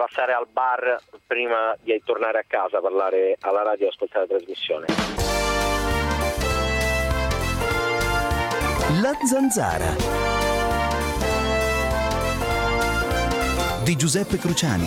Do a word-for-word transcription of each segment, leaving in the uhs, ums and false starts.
passare al bar prima di tornare a casa, parlare alla radio e ascoltare la trasmissione. La Zanzara di Giuseppe Cruciani.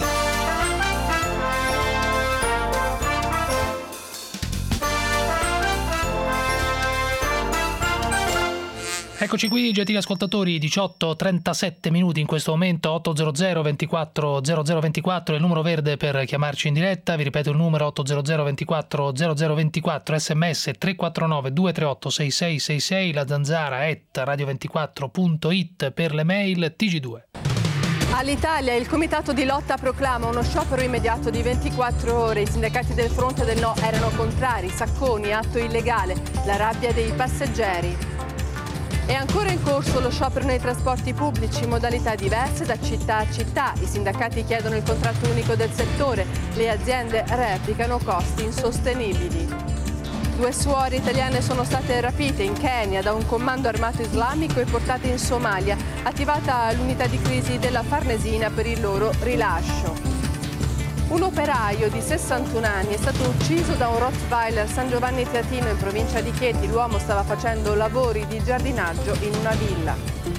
Eccoci qui, gentili ascoltatori, diciotto e trentasette minuti in questo momento, otto zero zero ventiquattro zero zero ventiquattro è il numero verde per chiamarci in diretta, vi ripeto il numero otto zero zero ventiquattro zero zero ventiquattro, sms tre quattro nove due tre otto sei sei sei sei, la zanzara at radio ventiquattro punto it per le mail, T G due. All'Italia il comitato di lotta proclama uno sciopero immediato di ventiquattro ore. I sindacati del fronte del no erano contrari. Sacconi, atto illegale, la rabbia dei passeggeri. È ancora in corso lo sciopero nei trasporti pubblici, modalità diverse da città a città. I sindacati chiedono il contratto unico del settore, le aziende replicano costi insostenibili. Due suore italiane sono state rapite in Kenya da un comando armato islamico e portate in Somalia, attivata l'unità di crisi della Farnesina per il loro rilascio. Un operaio di sessantuno anni è stato ucciso da un Rottweiler a San Giovanni Teatino in provincia di Chieti. L'uomo stava facendo lavori di giardinaggio in una villa.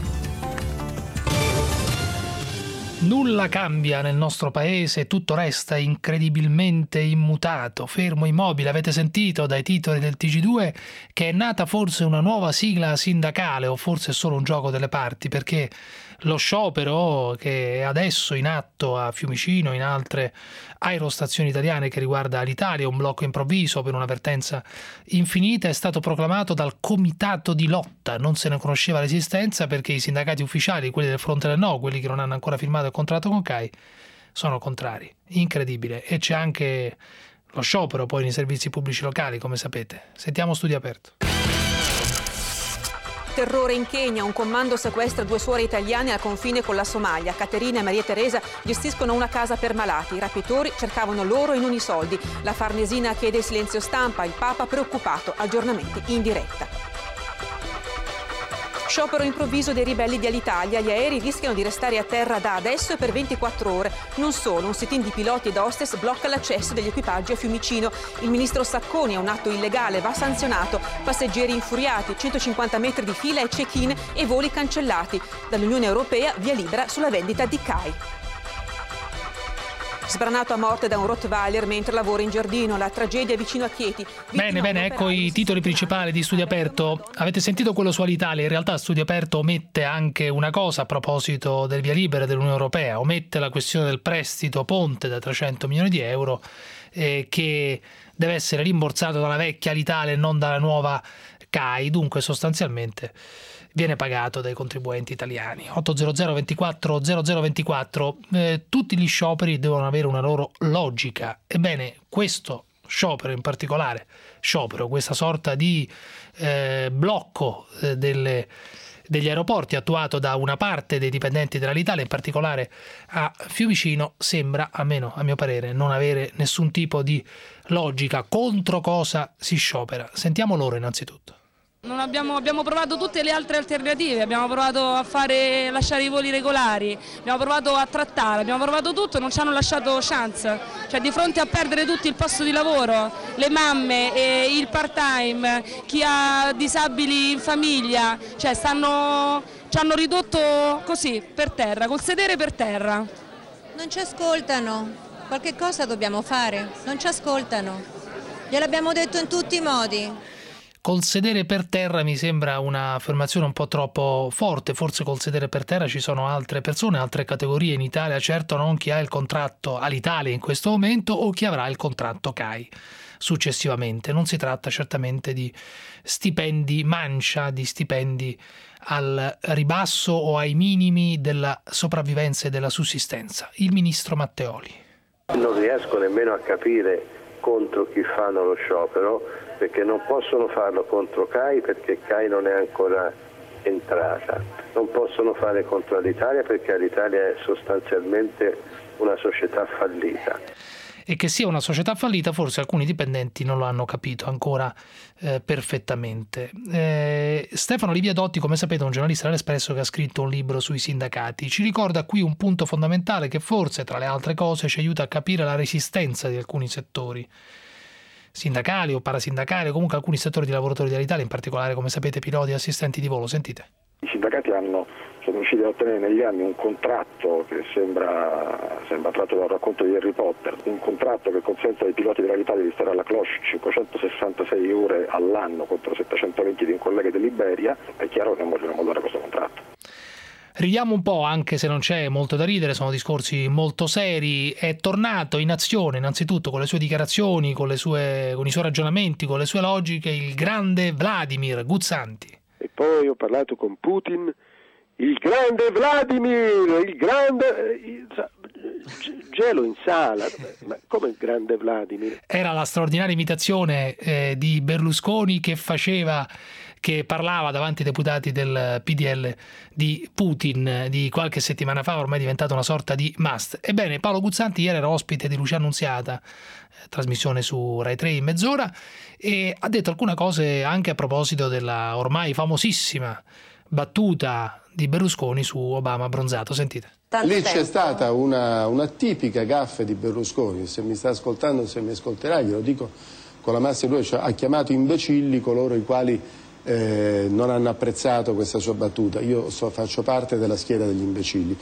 Nulla cambia nel nostro paese, tutto resta incredibilmente immutato, fermo, immobile. Avete sentito dai titoli del T G due che è nata forse una nuova sigla sindacale o forse è solo un gioco delle parti, perché lo sciopero che è adesso in atto a Fiumicino, in altre aerostazioni italiane, che riguarda l'Italia, un blocco improvviso per una vertenza infinita, è stato proclamato dal comitato di lotta. Non se ne conosceva l'esistenza perché i sindacati ufficiali, quelli del fronte del no, quelli che non hanno ancora firmato il contratto con C A I, sono contrari. Incredibile. E c'è anche lo sciopero poi nei servizi pubblici locali, come sapete. Sentiamo Studio Aperto. Terrore in Kenya, un comando sequestra due suore italiane al confine con la Somalia. Caterina e Maria Teresa gestiscono una casa per malati. I rapitori cercavano loro e non i soldi. La Farnesina chiede silenzio stampa, il Papa preoccupato, aggiornamenti in diretta. Sciopero improvviso dei ribelli di Alitalia. Gli aerei rischiano di restare a terra da adesso e per ventiquattro ore. Non solo, un sit-in di piloti ed hostess blocca l'accesso degli equipaggi a Fiumicino. Il ministro Sacconi, è un atto illegale, va sanzionato. Passeggeri infuriati, centocinquanta metri di fila e check-in e voli cancellati. Dall'Unione Europea via libera sulla vendita di C A I. Sbranato a morte da un Rottweiler mentre lavora in giardino, la tragedia vicino a Chieti. Bene, bene, ecco i titoli principali di Studio Aperto. Avete sentito quello su Alitalia? In realtà Studio Aperto omette anche una cosa a proposito del via libera dell'Unione Europea, omette la questione del prestito ponte da trecento milioni di euro eh, che deve essere rimborsato dalla vecchia Alitalia e non dalla nuova C A I, dunque sostanzialmente viene pagato dai contribuenti italiani. otto zero zero ventiquattro zero zero ventiquattro. Eh, tutti gli scioperi devono avere una loro logica. Ebbene, questo sciopero in particolare, sciopero, questa sorta di eh, blocco eh, delle, degli aeroporti attuato da una parte dei dipendenti dell'Alitalia, in particolare a Fiumicino, sembra, almeno a mio parere, non avere nessun tipo di logica. Contro cosa si sciopera? Sentiamo loro innanzitutto. Non abbiamo, abbiamo provato tutte le altre alternative, abbiamo provato a fare, lasciare i voli regolari, abbiamo provato a trattare, abbiamo provato tutto e non ci hanno lasciato chance. Cioè, di fronte a perdere tutti il posto di lavoro, le mamme, e il part-time, chi ha disabili in famiglia, cioè stanno, ci hanno ridotto così, per terra, col sedere per terra. Non ci ascoltano, qualche cosa dobbiamo fare, non ci ascoltano, gliel'abbiamo detto in tutti i modi. Col sedere per terra mi sembra un'affermazione un po' troppo forte. Forse col sedere per terra ci sono altre persone, altre categorie in Italia, certo non chi ha il contratto all'Italia in questo momento o chi avrà il contratto C A I successivamente. Non si tratta certamente di stipendi mancia, di stipendi al ribasso o ai minimi della sopravvivenza e della sussistenza. Il ministro Matteoli. Non riesco nemmeno a capire contro chi fanno lo sciopero, perché non possono farlo contro C A I perché C A I non è ancora entrata, non possono fare contro l'Italia perché l'Italia è sostanzialmente una società fallita. e che sia una società fallita forse alcuni dipendenti non lo hanno capito ancora eh, perfettamente. Eh, Stefano Liviadotti, come sapete, è un giornalista dell'Espresso che ha scritto un libro sui sindacati. Ci ricorda qui un punto fondamentale che forse, tra le altre cose, ci aiuta a capire la resistenza di alcuni settori sindacali o parasindacali, o comunque alcuni settori di lavoratori dell'Italia, in particolare, come sapete, piloti e assistenti di volo. Sentite. I sindacati hanno, sono riusciti a ottenere negli anni un contratto che sembra, sembra tratto dal racconto di Harry Potter, un contratto che consente ai piloti dell'Alitalia di stare alla cloche cinquecentosessantasei ore all'anno contro settecentoventi di un collega dell'Iberia. È chiaro che non vogliono mollare questo contratto. Ridiamo un po', anche se non c'è molto da ridere, sono discorsi molto seri. È tornato in azione innanzitutto con le sue dichiarazioni, con, le sue, con i suoi ragionamenti, con le sue logiche, il grande Vladimir Guzzanti. E poi ho parlato con Putin, il grande Vladimir, il grande... Il, gelo in sala, ma come il grande Vladimir? Era la straordinaria imitazione eh, di Berlusconi che faceva... che parlava davanti ai deputati del P D L di Putin di qualche settimana fa, ormai è diventato una sorta di must. Ebbene, Paolo Guzzanti ieri era ospite di Lucia Annunziata, eh, trasmissione su Rai tre in mezz'ora, e ha detto alcune cose anche a proposito della ormai famosissima battuta di Berlusconi su Obama abbronzato. Sentite. Lì c'è stata una, una tipica gaffe di Berlusconi, se mi sta ascoltando, se mi ascolterà, glielo dico con la massima lui, cioè, ha chiamato imbecilli coloro i quali Eh, non hanno apprezzato questa sua battuta. Io so, faccio parte della schiera degli imbecilli.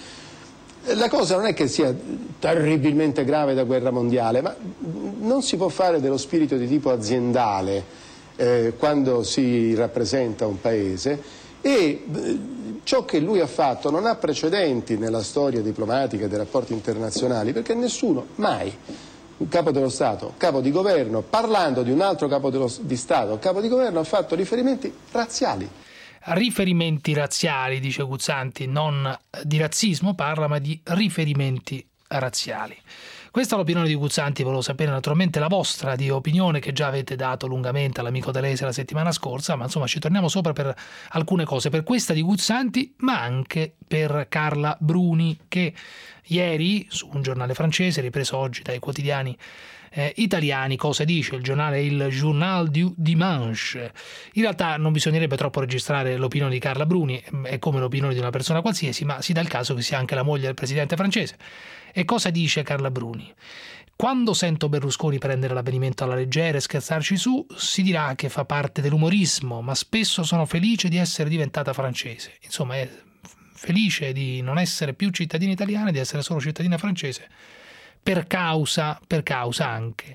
La cosa non è che sia terribilmente grave da guerra mondiale, ma non si può fare dello spirito di tipo aziendale eh, quando si rappresenta un paese, e eh, ciò che lui ha fatto non ha precedenti nella storia diplomatica e dei rapporti internazionali, perché nessuno mai, un capo dello Stato, capo di governo, parlando di un altro capo dello, di Stato, capo di governo, ha fatto riferimenti razziali. Riferimenti razziali, dice Guzzanti, non di razzismo parla, ma di riferimenti razziali. Questa è l'opinione di Guzzanti, volevo sapere naturalmente la vostra di opinione, che già avete dato lungamente all'amico Delese la settimana scorsa, ma insomma ci torniamo sopra per alcune cose, per questa di Guzzanti, ma anche per Carla Bruni, che ieri su un giornale francese, ripreso oggi dai quotidiani eh, italiani, cosa dice il giornale Il Journal du Dimanche. In realtà non bisognerebbe troppo registrare l'opinione di Carla Bruni, è come l'opinione di una persona qualsiasi, ma si dà il caso che sia anche la moglie del presidente francese. E cosa dice Carla Bruni? Quando sento Berlusconi prendere l'avvenimento alla leggera e scherzarci su, si dirà che fa parte dell'umorismo, ma spesso sono felice di essere diventata francese. Insomma, è felice di non essere più cittadina italiana, di essere solo cittadina francese, per causa, per causa anche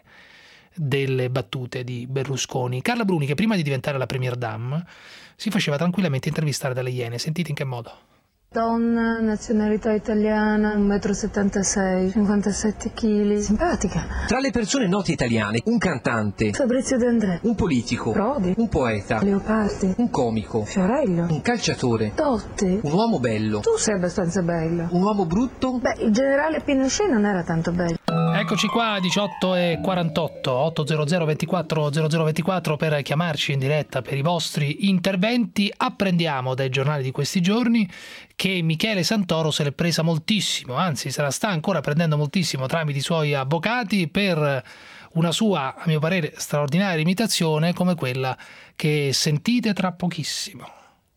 delle battute di Berlusconi. Carla Bruni, che prima di diventare la Premier Dame si faceva tranquillamente intervistare dalle Iene. Sentite in che modo. Donna, nazionalità italiana, uno virgola settantasei metri, cinquantasette chili, simpatica. Tra le persone note italiane, un cantante, Fabrizio De André, un politico, Prodi, un poeta, Leopardi, un comico, Fiorello, un calciatore, Totti, un uomo bello. Tu sei abbastanza bello. Un uomo brutto? Beh, il generale Pinochet non era tanto bello. Eccoci qua, diciotto e quarantotto, ottocento ventiquattro zero zero ventiquattro per chiamarci in diretta per i vostri interventi. Apprendiamo dai giornali di questi giorni che Michele Santoro se l'è presa moltissimo, anzi se la sta ancora prendendo moltissimo tramite i suoi avvocati per una sua, a mio parere, straordinaria imitazione come quella che sentite tra pochissimo.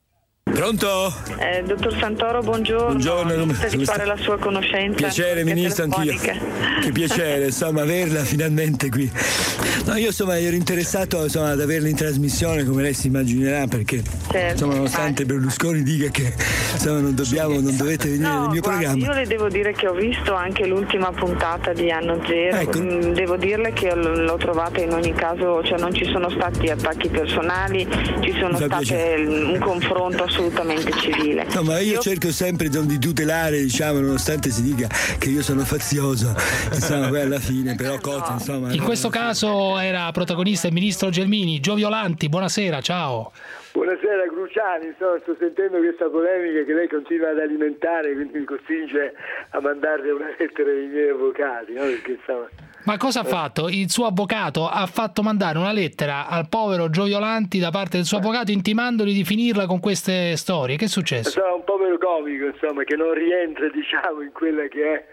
Pronto? Eh, dottor Santoro, buongiorno. Buongiorno, come, per come fare la sua conoscenza. Piacere, ministro, anch'io. Che piacere, insomma, averla finalmente qui. No, io insomma ero interessato insomma, ad averla in trasmissione, come lei si immaginerà, perché certo, insomma, nonostante Berlusconi dica che insomma non dobbiamo, non dovete venire no, nel mio guardi, programma. Io le devo dire che ho visto anche l'ultima puntata di Anno Zero. Ecco. Devo dirle che l'ho trovata in ogni caso, cioè non ci sono stati attacchi personali, ci sono state un confronto assolutamente civile. No, ma io, io... cerco sempre di tutelare, diciamo, nonostante si dica che io sono fazioso, insomma, poi alla fine, però cosa, insomma. In questo caso era protagonista il ministro Gelmini. Gio Violanti, buonasera, ciao. Buonasera Cruciani, insomma, sto sentendo questa polemica che lei continua ad alimentare, quindi mi costringe a mandarle una lettera ai miei avvocati, no? Perché insomma... Ma cosa ha fatto? Il suo avvocato ha fatto mandare una lettera al povero Gio Violanti da parte del suo avvocato intimandogli di finirla con queste storie. Che è successo? È un povero comico, insomma, che non rientra, diciamo, in quella che è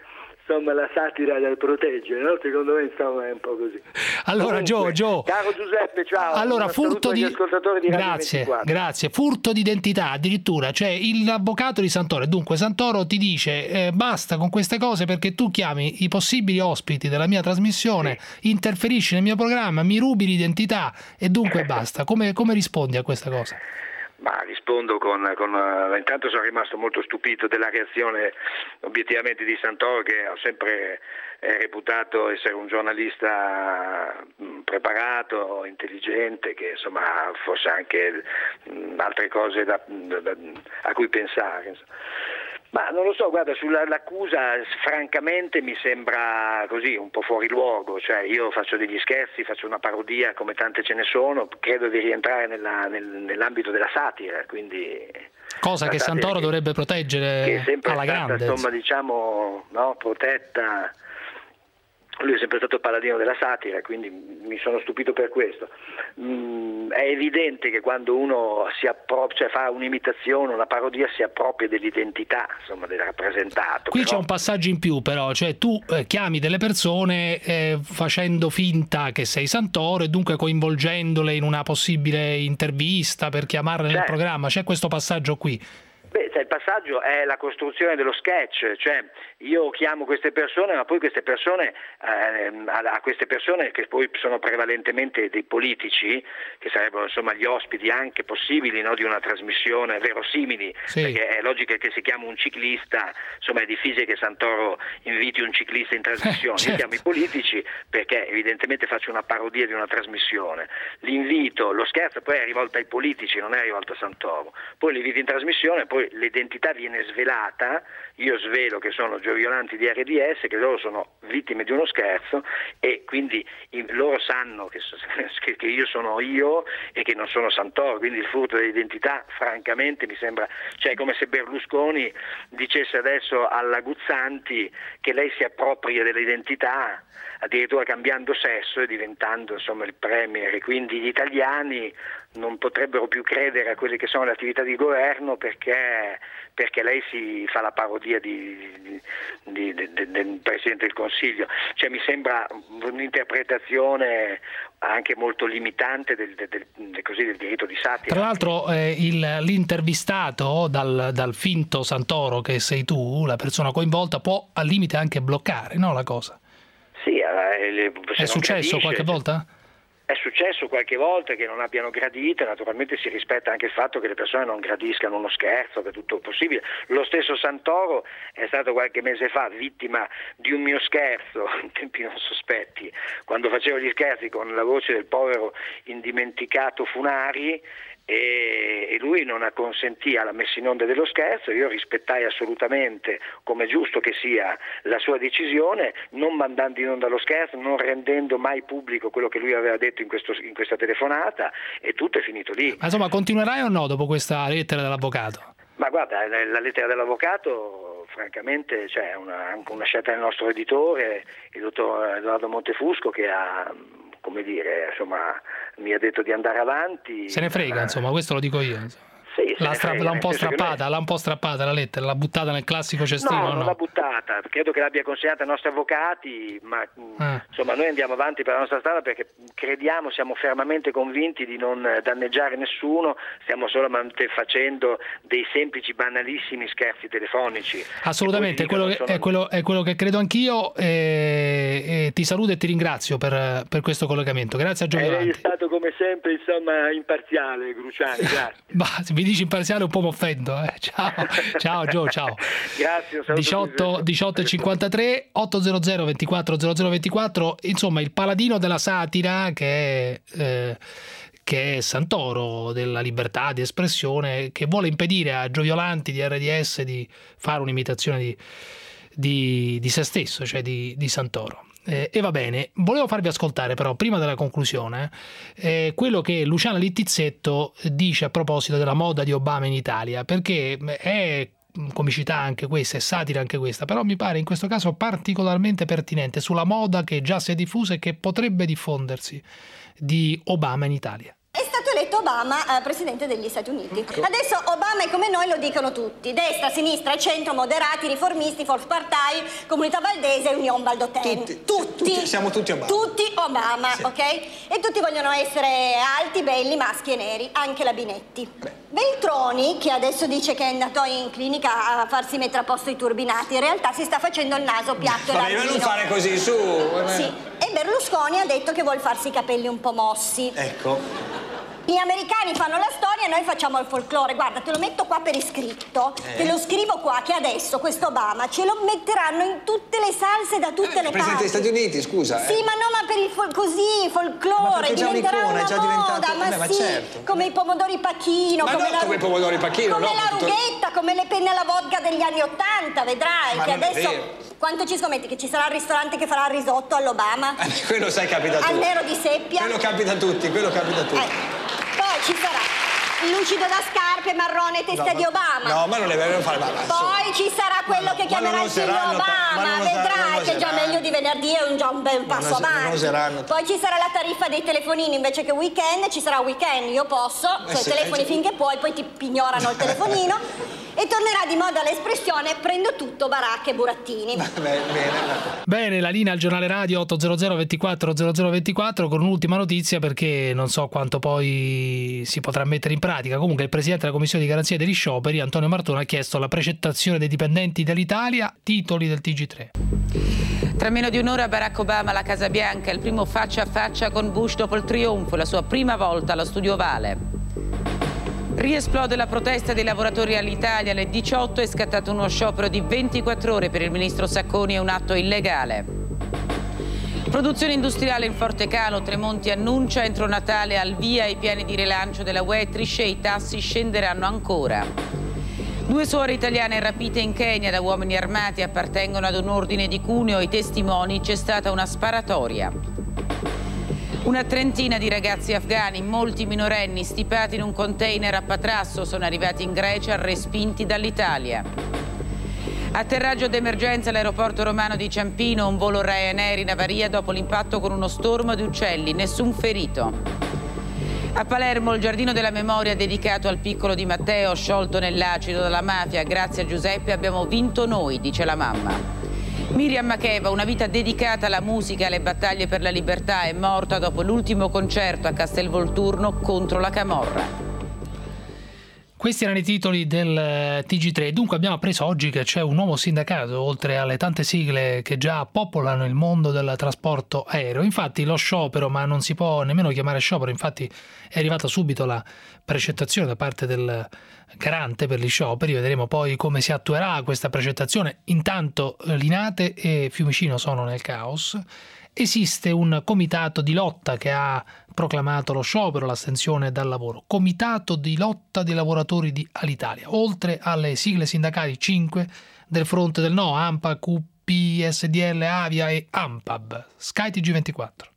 insomma la satira da proteggere, no? Secondo me insomma è un po' così. Allora Gio, Gio. Caro Giuseppe, ciao. Allora, furto di, di grazie, grazie. Furto di identità, addirittura, cioè l'avvocato di Santoro, dunque Santoro ti dice eh, basta con queste cose perché tu chiami i possibili ospiti della mia trasmissione, sì. interferisci nel mio programma, mi rubi l'identità e dunque basta. Come, come rispondi a questa cosa? Ma rispondo con, con uh, intanto sono rimasto molto stupito della reazione obiettivamente di Santoro, che ho sempre eh, reputato essere un giornalista mh, preparato, intelligente, che insomma forse anche mh, altre cose da, da, da, a cui pensare. Insomma. Ma non lo so, guarda, sull'accusa francamente mi sembra così un po' fuori luogo, cioè io faccio degli scherzi, faccio una parodia come tante ce ne sono, credo di rientrare nella, nel, nell'ambito della satira, quindi... Cosa che Santoro che, dovrebbe proteggere che è sempre alla stata, grande. Insomma, diciamo, no, protetta. Lui è sempre stato paladino della satira, quindi mi sono stupito per questo. Mm, è evidente che quando uno si appro- cioè fa un'imitazione, una parodia, si appropria dell'identità, insomma, del rappresentato. Qui però... c'è un passaggio in più però, cioè tu eh, chiami delle persone eh, facendo finta che sei Santoro e dunque coinvolgendole in una possibile intervista per chiamarle C'è. nel programma, c'è questo passaggio qui. Beh, cioè, il passaggio è la costruzione dello sketch, cioè io chiamo queste persone, ma poi queste persone, eh, a queste persone che poi sono prevalentemente dei politici, che sarebbero insomma gli ospiti anche possibili, no, di una trasmissione, verosimili, sì. Perché è logico che si chiama un ciclista, insomma è difficile che Santoro inviti un ciclista in trasmissione, eh, certo. Io chiamo i politici perché evidentemente faccio una parodia di una trasmissione, l'invito, lo scherzo poi è rivolto ai politici, non è rivolto a Santoro, poi l'invito in trasmissione, poi l'identità viene svelata, io svelo che sono Gioiolanti di R D S, che loro sono vittime di uno scherzo e quindi loro sanno che, che io sono io e che non sono Santoro, quindi il furto dell'identità francamente mi sembra, cioè come se Berlusconi dicesse adesso alla Guzzanti che lei si appropria dell'identità, addirittura cambiando sesso e diventando insomma il premier, e quindi gli italiani non potrebbero più credere a quelle che sono le attività di governo perché, perché lei si fa la parodia di, di, di, di, del Presidente del Consiglio. Cioè mi sembra un'interpretazione anche molto limitante del, del, del, così, del diritto di satira. Tra l'altro eh, il, l'intervistato dal, dal finto Santoro che sei tu, la persona coinvolta, può al limite anche bloccare, no, la cosa? Sì, eh, è successo gradisce, qualche volta? È successo qualche volta che non abbiano gradito, naturalmente si rispetta anche il fatto che le persone non gradiscano uno scherzo, che è tutto possibile. Lo stesso Santoro è stato qualche mese fa vittima di un mio scherzo, in tempi non sospetti, quando facevo gli scherzi con la voce del povero indimenticato Funari, e, e lui non acconsentì alla messa in onda dello scherzo. Io rispettai assolutamente, come giusto che sia, la sua decisione, non mandando in onda lo scherzo, non rendendo mai pubblico quello che lui aveva detto in, questo, in questa telefonata, e tutto è finito lì. Ma insomma, continuerai o no dopo questa lettera dell'avvocato? Ma guarda, la lettera dell'avvocato francamente cioè, è una, anche una scelta del nostro editore, il dottor Edoardo Montefusco, che ha, come dire, insomma, mi ha detto di andare avanti. Se ne frega, insomma, questo lo dico io. Sì, l'ha, stra- frega, l'ha un po' strappata, lei... l'ha un po' strappata la lettera, l'ha buttata nel classico cestino. No, non no? l'ha buttata, credo che l'abbia consegnata ai nostri avvocati, ma ah. insomma noi andiamo avanti per la nostra strada perché crediamo, siamo fermamente convinti di non danneggiare nessuno, stiamo solamente facendo dei semplici, banalissimi scherzi telefonici. Assolutamente, è quello, che, sono... è, quello, è quello che credo anch'io, e, e ti saluto e ti ringrazio per, per questo collegamento. Grazie a Gioiolanti. È stato come sempre, insomma, imparziale, Cruciani, grazie. Bah, mi dici imparziale un po' mi offendo, eh. Ciao, ciao Gio, ciao. Grazie. diciotto, diciotto e cinquantatré, ottocento ventiquattro zero zero ventiquattro, insomma il paladino della satira che è, eh, che è Santoro, della libertà di espressione, che vuole impedire a Gioiolanti di R D S di fare un'imitazione di, di, di se stesso, cioè di, di Santoro. Eh, e va bene, volevo farvi ascoltare però prima della conclusione eh, quello che Luciana Littizzetto dice a proposito della moda di Obama in Italia, perché è comicità anche questa, è satira anche questa, però mi pare in questo caso particolarmente pertinente sulla moda che già si è diffusa e che potrebbe diffondersi di Obama in Italia. È stato eletto eletto Obama eh, presidente degli Stati Uniti. Adesso Obama è come noi, lo dicono tutti: destra, sinistra, centro, moderati, riformisti, Force Party, Comunità Valdese e Union Valdôtaine. Tutti, tutti, tutti, siamo tutti Obama. Tutti Obama, sì. Ok? E tutti vogliono essere alti, belli, maschi e neri, anche la Binetti. Beh. Veltroni, che adesso dice che è andato in clinica a farsi mettere a posto i turbinati, in realtà si sta facendo il naso piatto e Vabbè, ma non fare così, su! Sì, e Berlusconi ha detto che vuol farsi i capelli un po' mossi. Ecco. Gli americani fanno la storia e noi facciamo il folklore. Guarda, te lo metto qua per iscritto, eh. te lo scrivo qua, che adesso questo Obama ce lo metteranno in tutte le salse da tutte eh, le Presidente parti. degli Stati Uniti, scusa. Sì, eh. ma no, ma per il fol così, folklore, diventerà una è già moda, diventato... ma Vabbè, ma sì, certo. come i pomodori pachino, ma come, no, la, come i pomodori pachino, come no, la tutto... rughetta, come le penne alla vodka degli anni Ottanta, vedrai, ma che adesso... Quanto ci scommetti? Che ci sarà il ristorante che farà il risotto all'Obama? Eh, quello sai capita a tutti. Al nero di seppia? Quello capita a tutti, quello capita a tutti. Eh. Poi ci sarà lucido da scarpe, marrone, testa no, di Obama. No, ma non è vero fare. Ma, ma, Poi ci sarà quello ma, che chiamerà il figlio Obama, vedrai che già meglio di venerdì è un, già un bel passo avanti. Poi ci sarà la tariffa dei telefonini invece che weekend, ci sarà weekend, io posso, eh cioè sì, telefoni eh, finché puoi, poi ti pignorano il telefonino. E tornerà di moda l'espressione prendo tutto baracche e burattini. Bene, bene. Bene, la linea al giornale radio otto zero zero ventiquattro zero zero ventiquattro con un'ultima notizia, perché non so quanto poi si potrà mettere in pratica. Comunque il presidente della Commissione di Garanzia degli Scioperi, Antonio Martone, ha chiesto la precettazione dei dipendenti dell'Italia, titoli del T G tre. Tra meno di un'ora Barack Obama alla Casa Bianca, il primo faccia a faccia con Bush dopo il trionfo, la sua prima volta allo Studio Ovale. Riesplode la protesta dei lavoratori all'Italia, alle diciotto è scattato uno sciopero di ventiquattro ore per il ministro Sacconi, è un atto illegale. Produzione industriale in forte calo, Tremonti annuncia entro Natale al via i piani di rilancio della U E, Trichet e i tassi scenderanno ancora. Due suore italiane rapite in Kenya da uomini armati, appartengono ad un ordine di Cuneo, i testimoni, c'è stata una sparatoria. Una trentina di ragazzi afghani, molti minorenni, stipati in un container a Patrasso, sono arrivati in Grecia respinti dall'Italia. Atterraggio d'emergenza all'aeroporto romano di Ciampino, un volo Ryanair in avaria dopo l'impatto con uno stormo di uccelli, nessun ferito. A Palermo il giardino della memoria dedicato al piccolo Di Matteo, sciolto nell'acido dalla mafia. Grazie a Giuseppe abbiamo vinto noi, dice la mamma. Miriam Makeba, una vita dedicata alla musica e alle battaglie per la libertà, è morta dopo l'ultimo concerto a Castelvolturno contro la camorra. Questi erano i titoli del T G tre. Dunque abbiamo appreso oggi che c'è un nuovo sindacato, oltre alle tante sigle che già popolano il mondo del trasporto aereo. Infatti lo sciopero, ma non si può nemmeno chiamare sciopero, infatti è arrivata subito la precettazione da parte del garante per gli scioperi. Vedremo poi come si attuerà questa precettazione. Intanto Linate e Fiumicino sono nel caos. Esiste un comitato di lotta che ha proclamato lo sciopero, l'astensione dal lavoro. Comitato di lotta dei lavoratori di Alitalia. Oltre alle sigle sindacali cinque del fronte del no, ANPA, Q P, S D L, Avia e ANPAB. Sky T G ventiquattro.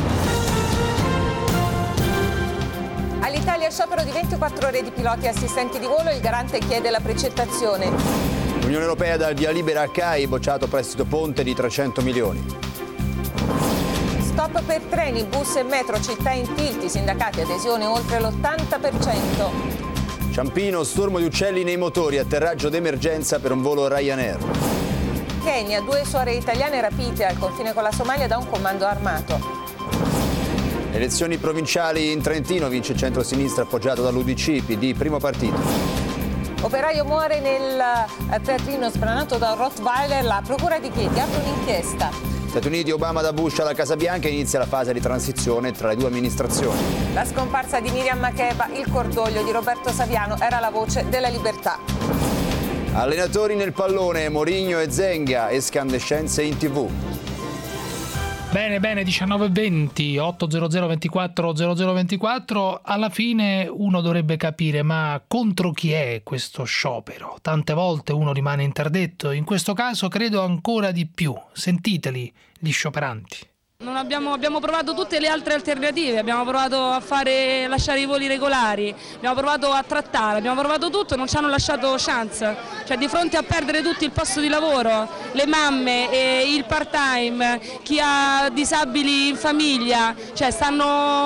All'Italia sciopero di ventiquattro ore di piloti e assistenti di volo, il garante chiede la precettazione. L'Unione Europea dà il via libera a C A I, bocciato prestito ponte di trecento milioni. Stop per treni, bus e metro, città in tilt, i sindacati adesione oltre l'ottanta per cento. Ciampino, stormo di uccelli nei motori, atterraggio d'emergenza per un volo Ryanair. Kenya, due suore italiane rapite al confine con la Somalia da un comando armato. Elezioni provinciali in Trentino, vince il centro-sinistra appoggiato dall'U D C, P D, primo partito. Operaio muore nel teatrino sbranato da un Rottweiler, la procura di Chieti apre un'inchiesta. Stati Uniti, Obama da Bush alla Casa Bianca, inizia la fase di transizione tra le due amministrazioni. La scomparsa di Miriam Makeba, il cordoglio di Roberto Saviano, era la voce della libertà. Allenatori nel pallone, Mourinho e Zenga, escandescenze in tv. Bene, bene, diciannove e venti, otto zero zero ventiquattro zero zero ventiquattro. Alla fine uno dovrebbe capire, ma contro chi è questo sciopero? Tante volte uno rimane interdetto, in questo caso credo ancora di più. Sentiteli, gli scioperanti. Non abbiamo, abbiamo provato tutte le altre alternative, abbiamo provato a fare, lasciare i voli regolari, abbiamo provato a trattare, abbiamo provato tutto e non ci hanno lasciato chance. Cioè di fronte a perdere tutti il posto di lavoro, le mamme, e il part time, chi ha disabili in famiglia, cioè stanno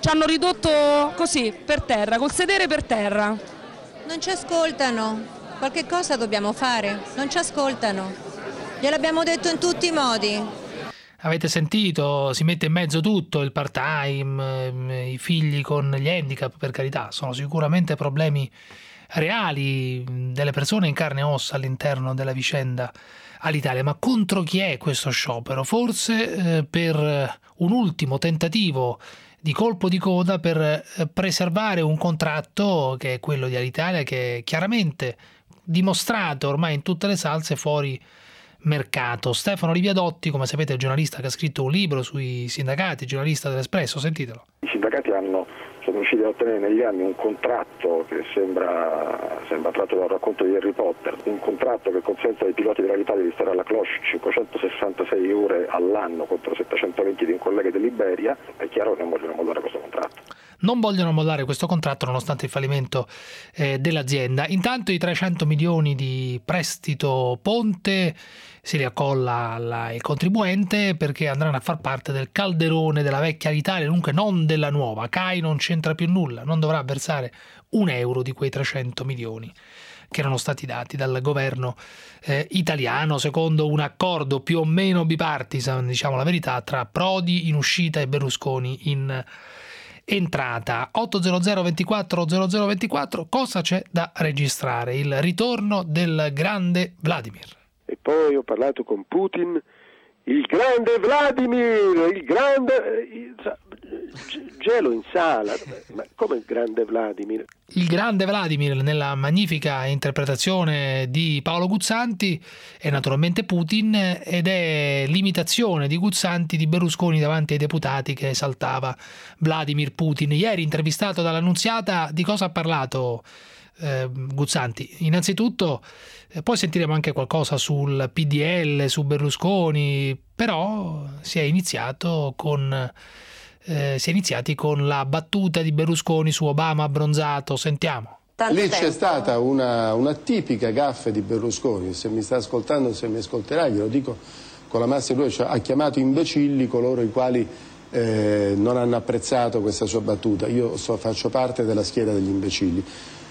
ci hanno ridotto così, per terra, col sedere per terra. Non ci ascoltano, qualche cosa dobbiamo fare, non ci ascoltano. Gliel'abbiamo detto in tutti i modi. Avete sentito, si mette in mezzo tutto, il part-time, i figli con gli handicap, per carità, sono sicuramente problemi reali delle persone in carne e ossa all'interno della vicenda all'Italia. Ma contro chi è questo sciopero? Forse eh, per un ultimo tentativo di colpo di coda per eh, preservare un contratto che è quello di Alitalia, che è chiaramente dimostrato ormai in tutte le salse fuori mercato. Stefano Liviadotti, come sapete, è il giornalista che ha scritto un libro sui sindacati, giornalista dell'Espresso, sentitelo. I sindacati hanno, sono riusciti a ottenere negli anni un contratto che sembra, sembra tratto dal racconto di Harry Potter, un contratto che consente ai piloti dell'Alitalia di stare alla cloche cinquecentosessantasei ore all'anno contro settecentoventi di un collega dell'Iberia. È chiaro che non vogliono mollare questo contratto. Non vogliono mollare questo contratto nonostante il fallimento eh, dell'azienda. Intanto i trecento milioni di prestito ponte si li accolla alla, il contribuente, perché andranno a far parte del calderone della vecchia Alitalia, dunque non della nuova. C A I non c'entra più nulla, non dovrà versare un euro di quei trecento milioni che erano stati dati dal governo eh, italiano secondo un accordo più o meno bipartisan, diciamo la verità, tra Prodi in uscita e Berlusconi in entrata. ottocento ventiquattro zero zero ventiquattro, cosa c'è da registrare? Il ritorno del grande Vladimir. E poi ho parlato con Putin, il grande Vladimir, il grande gelo in sala, ma come il grande Vladimir? Il grande Vladimir nella magnifica interpretazione di Paolo Guzzanti è naturalmente Putin, ed è l'imitazione di Guzzanti di Berlusconi davanti ai deputati che esaltava Vladimir Putin. Ieri, intervistato dall'Annunziata, di cosa ha parlato eh, Guzzanti? Innanzitutto eh, poi sentiremo anche qualcosa sul P D L, su Berlusconi, però si è iniziato con Eh, si è iniziati con la battuta di Berlusconi su Obama abbronzato. Sentiamo. Lì c'è stata una, una tipica gaffe di Berlusconi, se mi sta ascoltando, se mi ascolterà, glielo dico con la massima lui, cioè, ha chiamato imbecilli coloro i quali eh, non hanno apprezzato questa sua battuta. Io so, faccio parte della schiera degli imbecilli.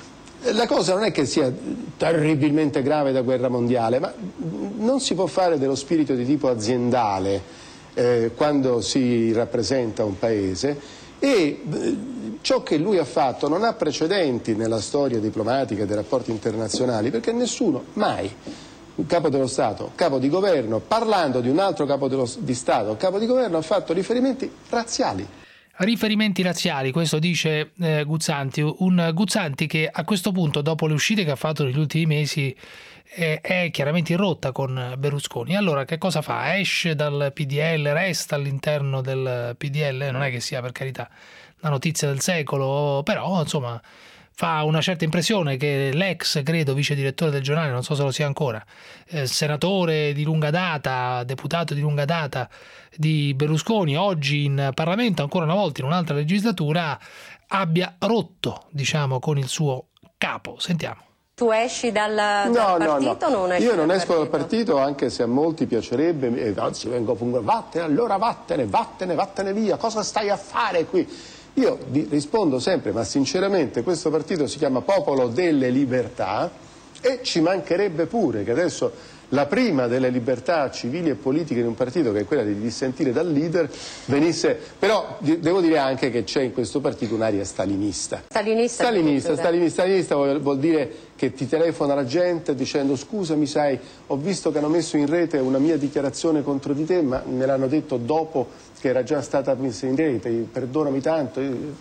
La cosa non è che sia terribilmente grave da guerra mondiale, ma non si può fare dello spirito di tipo aziendale Eh, quando si rappresenta un paese, e eh, ciò che lui ha fatto non ha precedenti nella storia diplomatica dei rapporti internazionali, perché nessuno mai, un capo dello Stato, capo di governo, parlando di un altro capo dello, di Stato, capo di governo, ha fatto riferimenti razziali. Riferimenti razziali, questo dice eh, Guzzanti, un Guzzanti che a questo punto, dopo le uscite che ha fatto negli ultimi mesi, è, è chiaramente in rotta con Berlusconi. Allora che cosa fa? Esce dal P D L, resta all'interno del P D L? Non è che sia, per carità, la notizia del secolo, però insomma fa una certa impressione che l'ex, credo, vice direttore del giornale, non so se lo sia ancora, eh, senatore di lunga data, deputato di lunga data di Berlusconi, oggi in Parlamento, ancora una volta in un'altra legislatura, abbia rotto, diciamo, con il suo capo. Sentiamo. Tu esci dal, dal no, partito no, no. o non esci Io non dal esco partito? dal partito, anche se a molti piacerebbe, e anzi vengo pure, vattene, allora vattene, vattene, vattene via, cosa stai a fare qui? Io rispondo sempre, ma sinceramente, questo partito si chiama Popolo delle Libertà, e ci mancherebbe pure che adesso la prima delle libertà civili e politiche in un partito, che è quella di dissentire dal leader, venisse... Però devo dire anche che c'è in questo partito un'aria stalinista. Stalinista? Stalinista, stalinista, stalinista vuol, vuol dire che ti telefona la gente dicendo: scusami, sai, ho visto che hanno messo in rete una mia dichiarazione contro di te, ma me l'hanno detto dopo che era già stata messa in rete, perdonami tanto.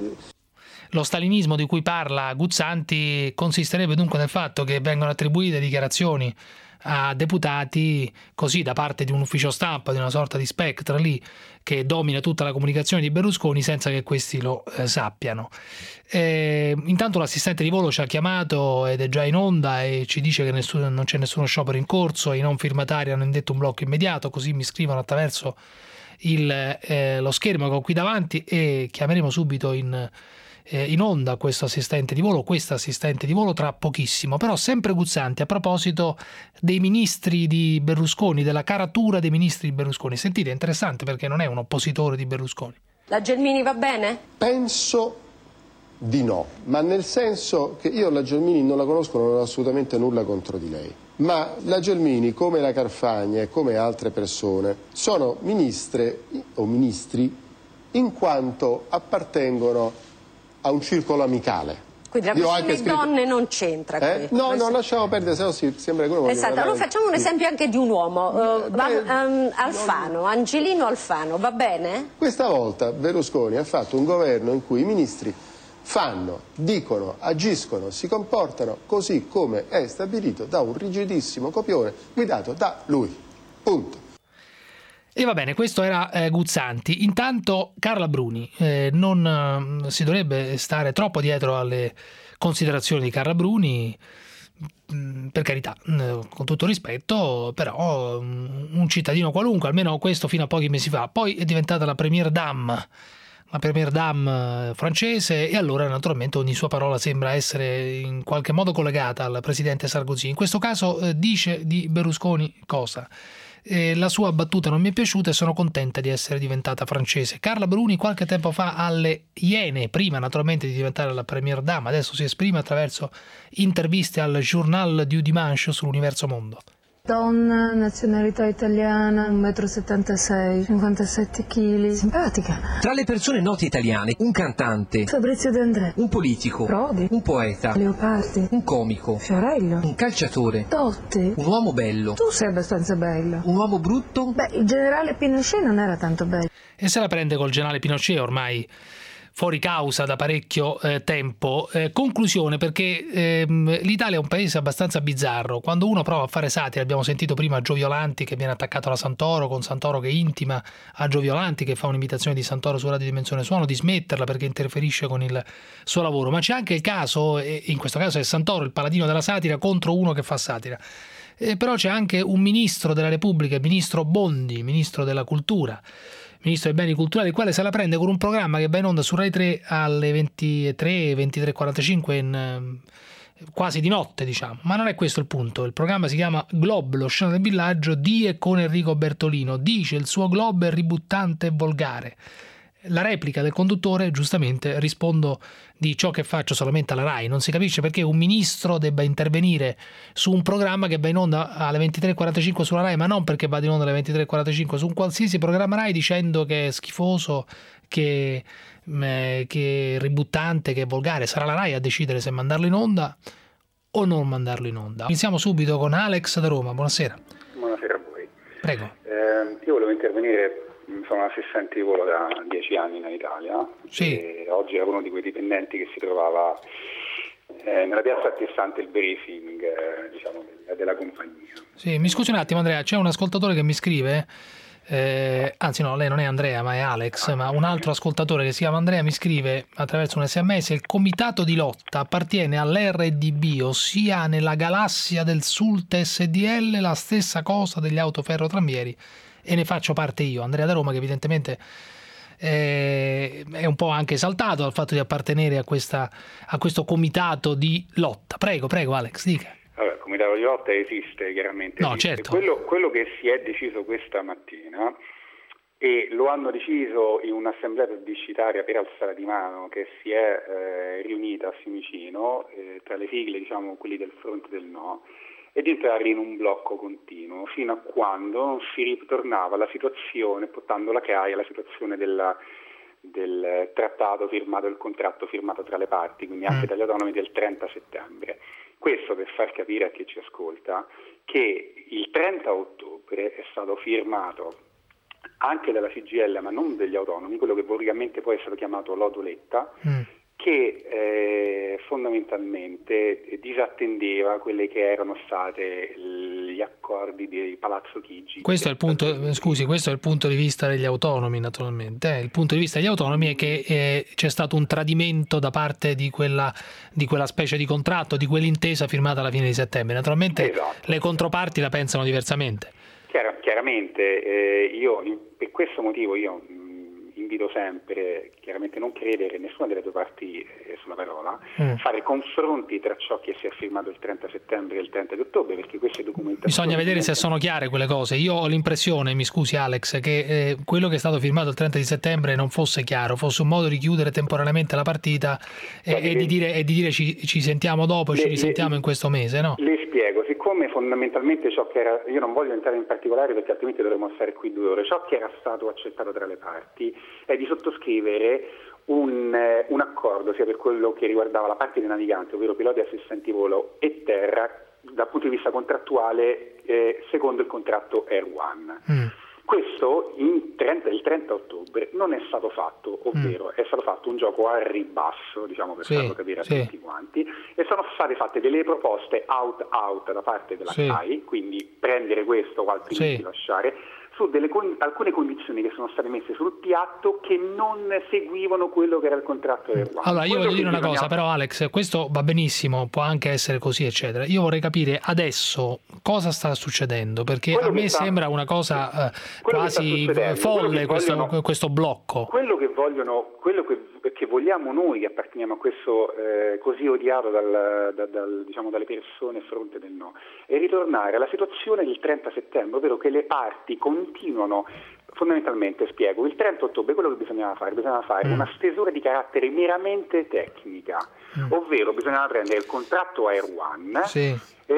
Lo stalinismo di cui parla Guzzanti consisterebbe dunque nel fatto che vengono attribuite dichiarazioni a deputati così da parte di un ufficio stampa, di una sorta di Spectre lì che domina tutta la comunicazione di Berlusconi senza che questi lo eh, sappiano. Eh, intanto l'assistente di volo ci ha chiamato ed è già in onda e ci dice che nessuno, non c'è nessuno sciopero in corso, i non firmatari hanno indetto un blocco immediato, così mi scrivono attraverso il, eh, lo schermo che ho qui davanti, e chiameremo subito in in onda questo assistente di volo, questa assistente di volo tra pochissimo. Però sempre Guzzanti a proposito dei ministri di Berlusconi, della caratura dei ministri di Berlusconi. Sentite, è interessante perché non è un oppositore di Berlusconi. La Gelmini va bene? Penso di no, ma nel senso che io la Gelmini non la conosco, non ho assolutamente nulla contro di lei. Ma la Gelmini, come la Carfagna e come altre persone, sono ministre o ministri in quanto appartengono a un circolo amicale. Quindi la questione delle scritto... donne non c'entra eh? qui. No, questo... no, lasciamo perdere, se no si sembra che uno voglia esatto, allora facciamo un esempio anche di un uomo. Uh, Beh, um, Alfano, non... Angelino Alfano, va bene? Questa volta Berlusconi ha fatto un governo in cui i ministri fanno, dicono, agiscono, si comportano così come è stabilito da un rigidissimo copione guidato da lui. Punto. E va bene, questo era eh, Guzzanti. Intanto Carla Bruni, eh, non eh, si dovrebbe stare troppo dietro alle considerazioni di Carla Bruni, mh, per carità, mh, con tutto rispetto, però mh, un cittadino qualunque, almeno questo fino a pochi mesi fa, poi è diventata la première dame, la première dame francese, e allora naturalmente ogni sua parola sembra essere in qualche modo collegata al presidente Sarkozy. In questo caso eh, dice di Berlusconi cosa? Eh, la sua battuta non mi è piaciuta e sono contenta di essere diventata francese. Carla Bruni qualche tempo fa alle Iene, prima naturalmente di diventare la première dame, adesso si esprime attraverso interviste al Journal du Dimanche sull'Universo Mondo. Donna, nazionalità italiana, uno metro e settantasei, cinquantasette chili, simpatica. Tra le persone note italiane, un cantante, Fabrizio De André, un politico, Prodi, un poeta, Leopardi, un comico, Fiorello, un calciatore, Totti, un uomo bello. Tu sei abbastanza bello. Un uomo brutto? Beh, il generale Pinochet non era tanto bello. E se la prende col generale Pinochet ormai fuori causa da parecchio eh, tempo. Eh, conclusione, perché ehm, l'Italia è un paese abbastanza bizzarro. Quando uno prova a fare satira, abbiamo sentito prima Gio Violanti che viene attaccato alla Santoro, con Santoro che intima a Gio Violanti, che fa un'imitazione di Santoro su Radio Dimensione Suono, di smetterla perché interferisce con il suo lavoro. Ma c'è anche il caso, e in questo caso è Santoro il paladino della satira contro uno che fa satira. Eh, però c'è anche un ministro della Repubblica, il ministro Bondi, ministro della Cultura, ministro dei beni culturali, il quale se la prende con un programma che va in onda su Rai tre alle ventitré, ventitré e quarantacinque, in, quasi di notte, diciamo. Ma non è questo il punto. Il programma si chiama Globe, lo scena del villaggio di e con Enrico Bertolino. Dice il suo Globe è ributtante e volgare. La replica del conduttore, giustamente, rispondo di ciò che faccio solamente alla Rai. Non si capisce perché un ministro debba intervenire su un programma che va in onda alle ventitré e quarantacinque sulla Rai, ma non perché vada in onda alle ventitré e quarantacinque su un qualsiasi programma Rai, dicendo che è schifoso, che, eh, che è ributtante, che è volgare. Sarà la Rai a decidere se mandarlo in onda o non mandarlo in onda. Iniziamo subito con Alex da Roma. Buonasera. Buonasera a voi. Prego. Eh, io volevo intervenire. Sono assistente di volo da dieci anni in Italia. Sì. E oggi ero uno di quei dipendenti che si trovava eh, nella piazza attestante il briefing eh, diciamo, della compagnia. Sì, mi scusi un attimo Andrea, c'è un ascoltatore che mi scrive, eh, anzi no, lei non è Andrea ma è Alex, ah, ma un altro ascoltatore che si chiama Andrea mi scrive attraverso un sms: il comitato di lotta appartiene all'R D B, ossia nella galassia del Sult S D L, la stessa cosa degli autoferrotramvieri, e ne faccio parte io. Andrea da Roma, che evidentemente eh, è un po' anche esaltato dal fatto di appartenere a, questa, a questo comitato di lotta. Prego, prego Alex, dica. Allora, il comitato di lotta esiste chiaramente. No, esiste. certo. Quello, quello che si è deciso questa mattina, e lo hanno deciso in un'assemblea plebiscitaria per alzare di mano che si è eh, riunita a Fiumicino, eh, tra le sigle, diciamo, quelli del fronte del no, e di entrare in un blocco continuo fino a quando non si ritornava alla situazione, portando la C A I alla situazione della, del trattato firmato, del contratto firmato tra le parti, quindi anche dagli autonomi del trenta settembre. Questo per far capire a chi ci ascolta che il trenta ottobre è stato firmato anche dalla C G I L, ma non degli autonomi, quello che volgarmente poi è stato chiamato lodo Letta, mm. che eh, fondamentalmente disattendeva quelle che erano state gli accordi di Palazzo Chigi. Questo è il punto, scusi, questo è il punto di vista degli autonomi, naturalmente. Eh. Il punto di vista degli autonomi è che eh, c'è stato un tradimento da parte di quella, di quella specie di contratto, di quell'intesa firmata alla fine di settembre. Naturalmente esatto. Le controparti la pensano diversamente. Chiar- chiaramente, eh, io per questo motivo io invito sempre, chiaramente non credere nessuna delle due parti eh, sulla parola, mm. fare confronti tra ciò che si è firmato il trenta settembre e il trenta di ottobre, perché queste documentazioni... Bisogna vedere se sono chiare quelle cose. Io ho l'impressione, mi scusi Alex, che eh, quello che è stato firmato il trenta di settembre non fosse chiaro, fosse un modo di chiudere temporaneamente la partita e, e, di, dire, e di dire ci, ci sentiamo dopo, le, ci risentiamo le, in questo mese, no? Le spiego, siccome fondamentalmente ciò che era, io non voglio entrare in particolare perché altrimenti dovremmo stare qui due ore, ciò che era stato accettato tra le parti è di sottoscrivere un, eh, un accordo sia per quello che riguardava la parte dei naviganti, ovvero piloti, assistenti volo e terra, dal punto di vista contrattuale eh, secondo il contratto Air One. Mm. Questo in trenta, il trenta ottobre non è stato fatto, ovvero mm. è stato fatto un gioco a ribasso, diciamo per sì, farlo capire a sì. tutti quanti, e sono state fatte delle proposte out-out da parte della sì. C A I, quindi prendere questo o altrimenti sì. lasciare, su delle con- alcune condizioni che sono state messe sul piatto che non seguivano quello che era il contratto del One. Allora io quello voglio dire una bisogna... cosa, però Alex, questo va benissimo, può anche essere così eccetera, io vorrei capire adesso cosa sta succedendo, perché quello a me sta... sembra una cosa eh, quasi folle questo, vogliono... questo blocco. Quello che vogliono, quello che che vogliamo noi che apparteniamo a questo eh, così odiato dal, da, dal, diciamo, dalle persone a fronte del no, è ritornare alla situazione del trenta settembre, ovvero che le parti continuano, fondamentalmente spiego, il trenta ottobre quello che bisognava fare, bisognava fare mm. una stesura di carattere meramente tecnica, mm. ovvero bisognava prendere il contratto Air One, sì.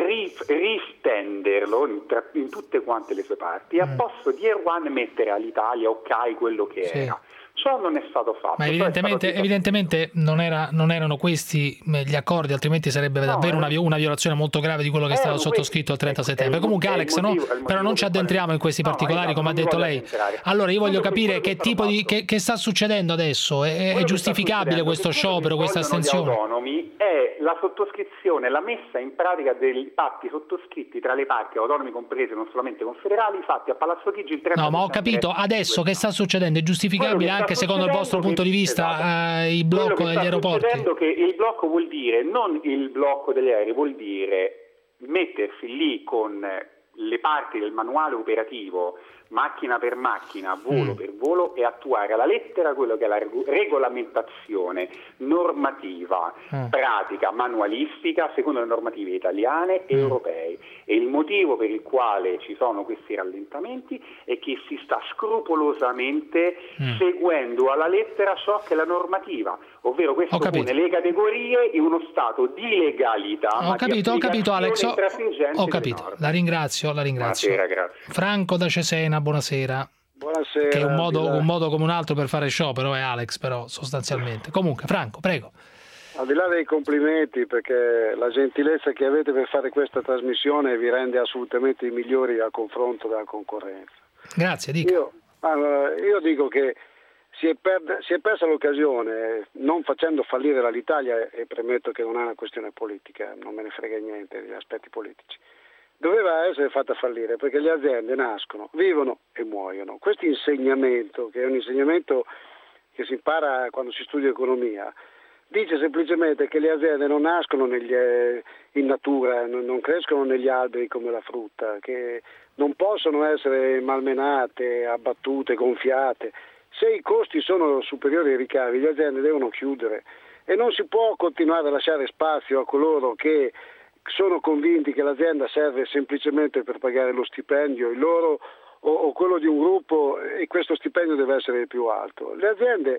ristenderlo in, tra, in tutte quante le sue parti, mm. e a posto di Air One mettere all'Italia o C A I quello che sì. era. Ciò non è stato fatto. Ma evidentemente, stato... evidentemente non, era, non erano questi gli accordi, altrimenti sarebbe no, davvero una, una violazione molto grave di quello che è stato sottoscritto il trenta settembre. Comunque Alex, motivo, no? Però non ci addentriamo in questi no, particolari, esatto, come ha detto lei. Allora io voglio capire che tipo di che, che sta succedendo adesso. È, è giustificabile questo sciopero, questa astensione? Gli autonomi è la sottoscrizione, la messa in pratica dei patti sottoscritti tra le parti autonomi comprese, non solamente confederali, fatti a Palazzo Chigi il trenta No, ma ho capito, adesso che sta succedendo? È giustificabile anche secondo il vostro punto di vista esatto. eh, il blocco degli aeroporti? Succedendo che il blocco vuol dire, non il blocco degli aerei, vuol dire mettersi lì con le parti del manuale operativo, macchina per macchina, volo mm. per volo, e attuare alla lettera quello che è la regolamentazione normativa, mm. pratica, manualistica, secondo le normative italiane e mm. europee. E il motivo per il quale ci sono questi rallentamenti è che si sta scrupolosamente mm. seguendo alla lettera ciò che è la normativa, ovvero questo pone le categorie in uno stato di legalità. Ho capito, ho capito Alex, ho, ho capito, la ringrazio, la ringrazio. Buonasera, grazie. Franco da Cesena, buonasera. Buonasera. Che è un modo, un modo come un altro per fare sciopero, è Alex, però sostanzialmente. Comunque, Franco, prego. Al di là dei complimenti, perché la gentilezza che avete per fare questa trasmissione vi rende assolutamente i migliori a confronto della concorrenza. Grazie, dica. Io, allora, io dico che si è, per, si è persa l'occasione, non facendo fallire l'Italia, e premetto che non è una questione politica, non me ne frega niente degli aspetti politici. Doveva essere fatta fallire perché le aziende nascono, vivono e muoiono. Questo insegnamento, che è un insegnamento che si impara quando si studia economia, dice semplicemente che le aziende non nascono negli, in natura, non crescono negli alberi come la frutta, che non possono essere malmenate, abbattute, gonfiate. Se i costi sono superiori ai ricavi, le aziende devono chiudere e non si può continuare a lasciare spazio a coloro che sono convinti che l'azienda serve semplicemente per pagare lo stipendio, il loro o, o quello di un gruppo, e questo stipendio deve essere il più alto. Le aziende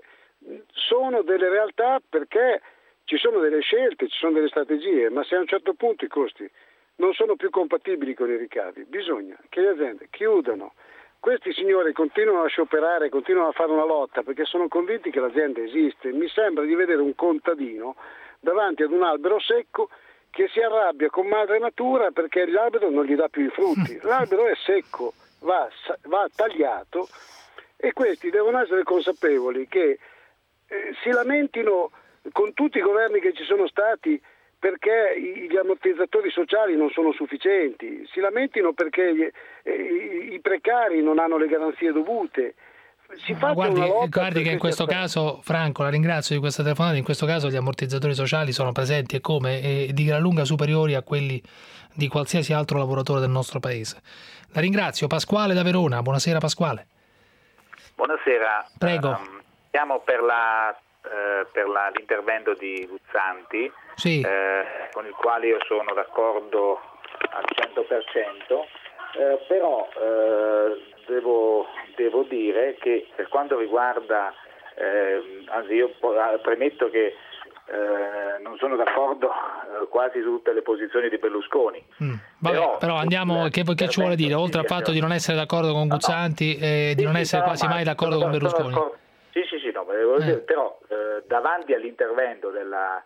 sono delle realtà perché ci sono delle scelte, ci sono delle strategie, ma se a un certo punto i costi non sono più compatibili con i ricavi, bisogna che le aziende chiudano. Questi signori continuano a scioperare, continuano a fare una lotta perché sono convinti che l'azienda esiste. Mi sembra di vedere un contadino davanti ad un albero secco che si arrabbia con madre natura perché l'albero non gli dà più i frutti. L'albero è secco, va, va tagliato, e questi devono essere consapevoli che eh, si lamentino con tutti i governi che ci sono stati perché gli ammortizzatori sociali non sono sufficienti, si lamentino perché gli, eh, i precari non hanno le garanzie dovute. Si Ma guardi, guardi che in questo caso, Franco, la ringrazio di questa telefonata, in questo caso gli ammortizzatori sociali sono presenti e come e di gran lunga superiori a quelli di qualsiasi altro lavoratore del nostro paese. La ringrazio. Pasquale da Verona, buonasera Pasquale. Buonasera. Prego. Um, siamo per, la, eh, per la, l'intervento di Guzzanti, sì. eh, con il quale io sono d'accordo al cento per cento, eh, però eh, devo, devo dire che per quanto riguarda, eh, anzi io premetto che Eh, non sono d'accordo eh, quasi su tutte le posizioni di Berlusconi. Mm. Vabbè, però, però andiamo, che, che ci vuole dire? Oltre al fatto di non essere d'accordo con Guzzanti no, no. e di sì, non essere sì, quasi no, mai d'accordo sono, con Berlusconi. Sono, sì, sì, sì, no, eh. dire, però eh, davanti all'intervento della,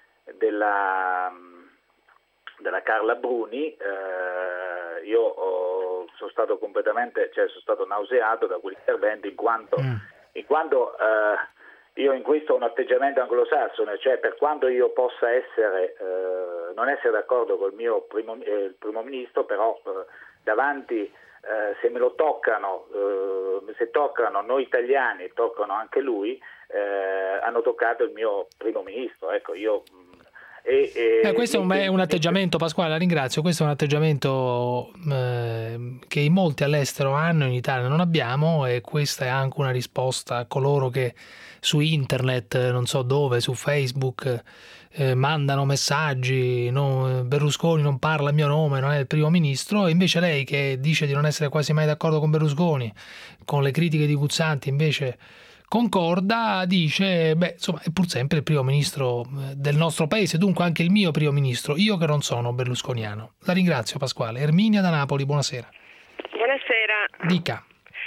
della, della Carla Bruni eh, io ho, sono stato completamente, cioè sono stato nauseato da quell'intervento in quanto, mm. in quanto eh, io in questo ho un atteggiamento anglosassone, cioè per quanto io possa essere eh, non essere d'accordo col mio primo, eh, il primo ministro, però eh, davanti eh, se me lo toccano, eh, se toccano noi italiani e toccano anche lui, eh, hanno toccato il mio primo ministro. Ecco, io E, e, eh, questo è un, è un atteggiamento, Pasquale, la ringrazio, questo è un atteggiamento eh, che in molti all'estero hanno, in Italia non abbiamo, e questa è anche una risposta a coloro che su internet, non so dove, su Facebook eh, mandano messaggi, no, Berlusconi non parla a mio nome, non è il primo ministro, e invece lei che dice di non essere quasi mai d'accordo con Berlusconi, con le critiche di Guzzanti invece concorda, dice, beh, insomma, è pur sempre il primo ministro del nostro paese, dunque anche il mio primo ministro, io che non sono berlusconiano. La ringrazio, Pasquale. Erminia da Napoli, buonasera. Buonasera. Dica.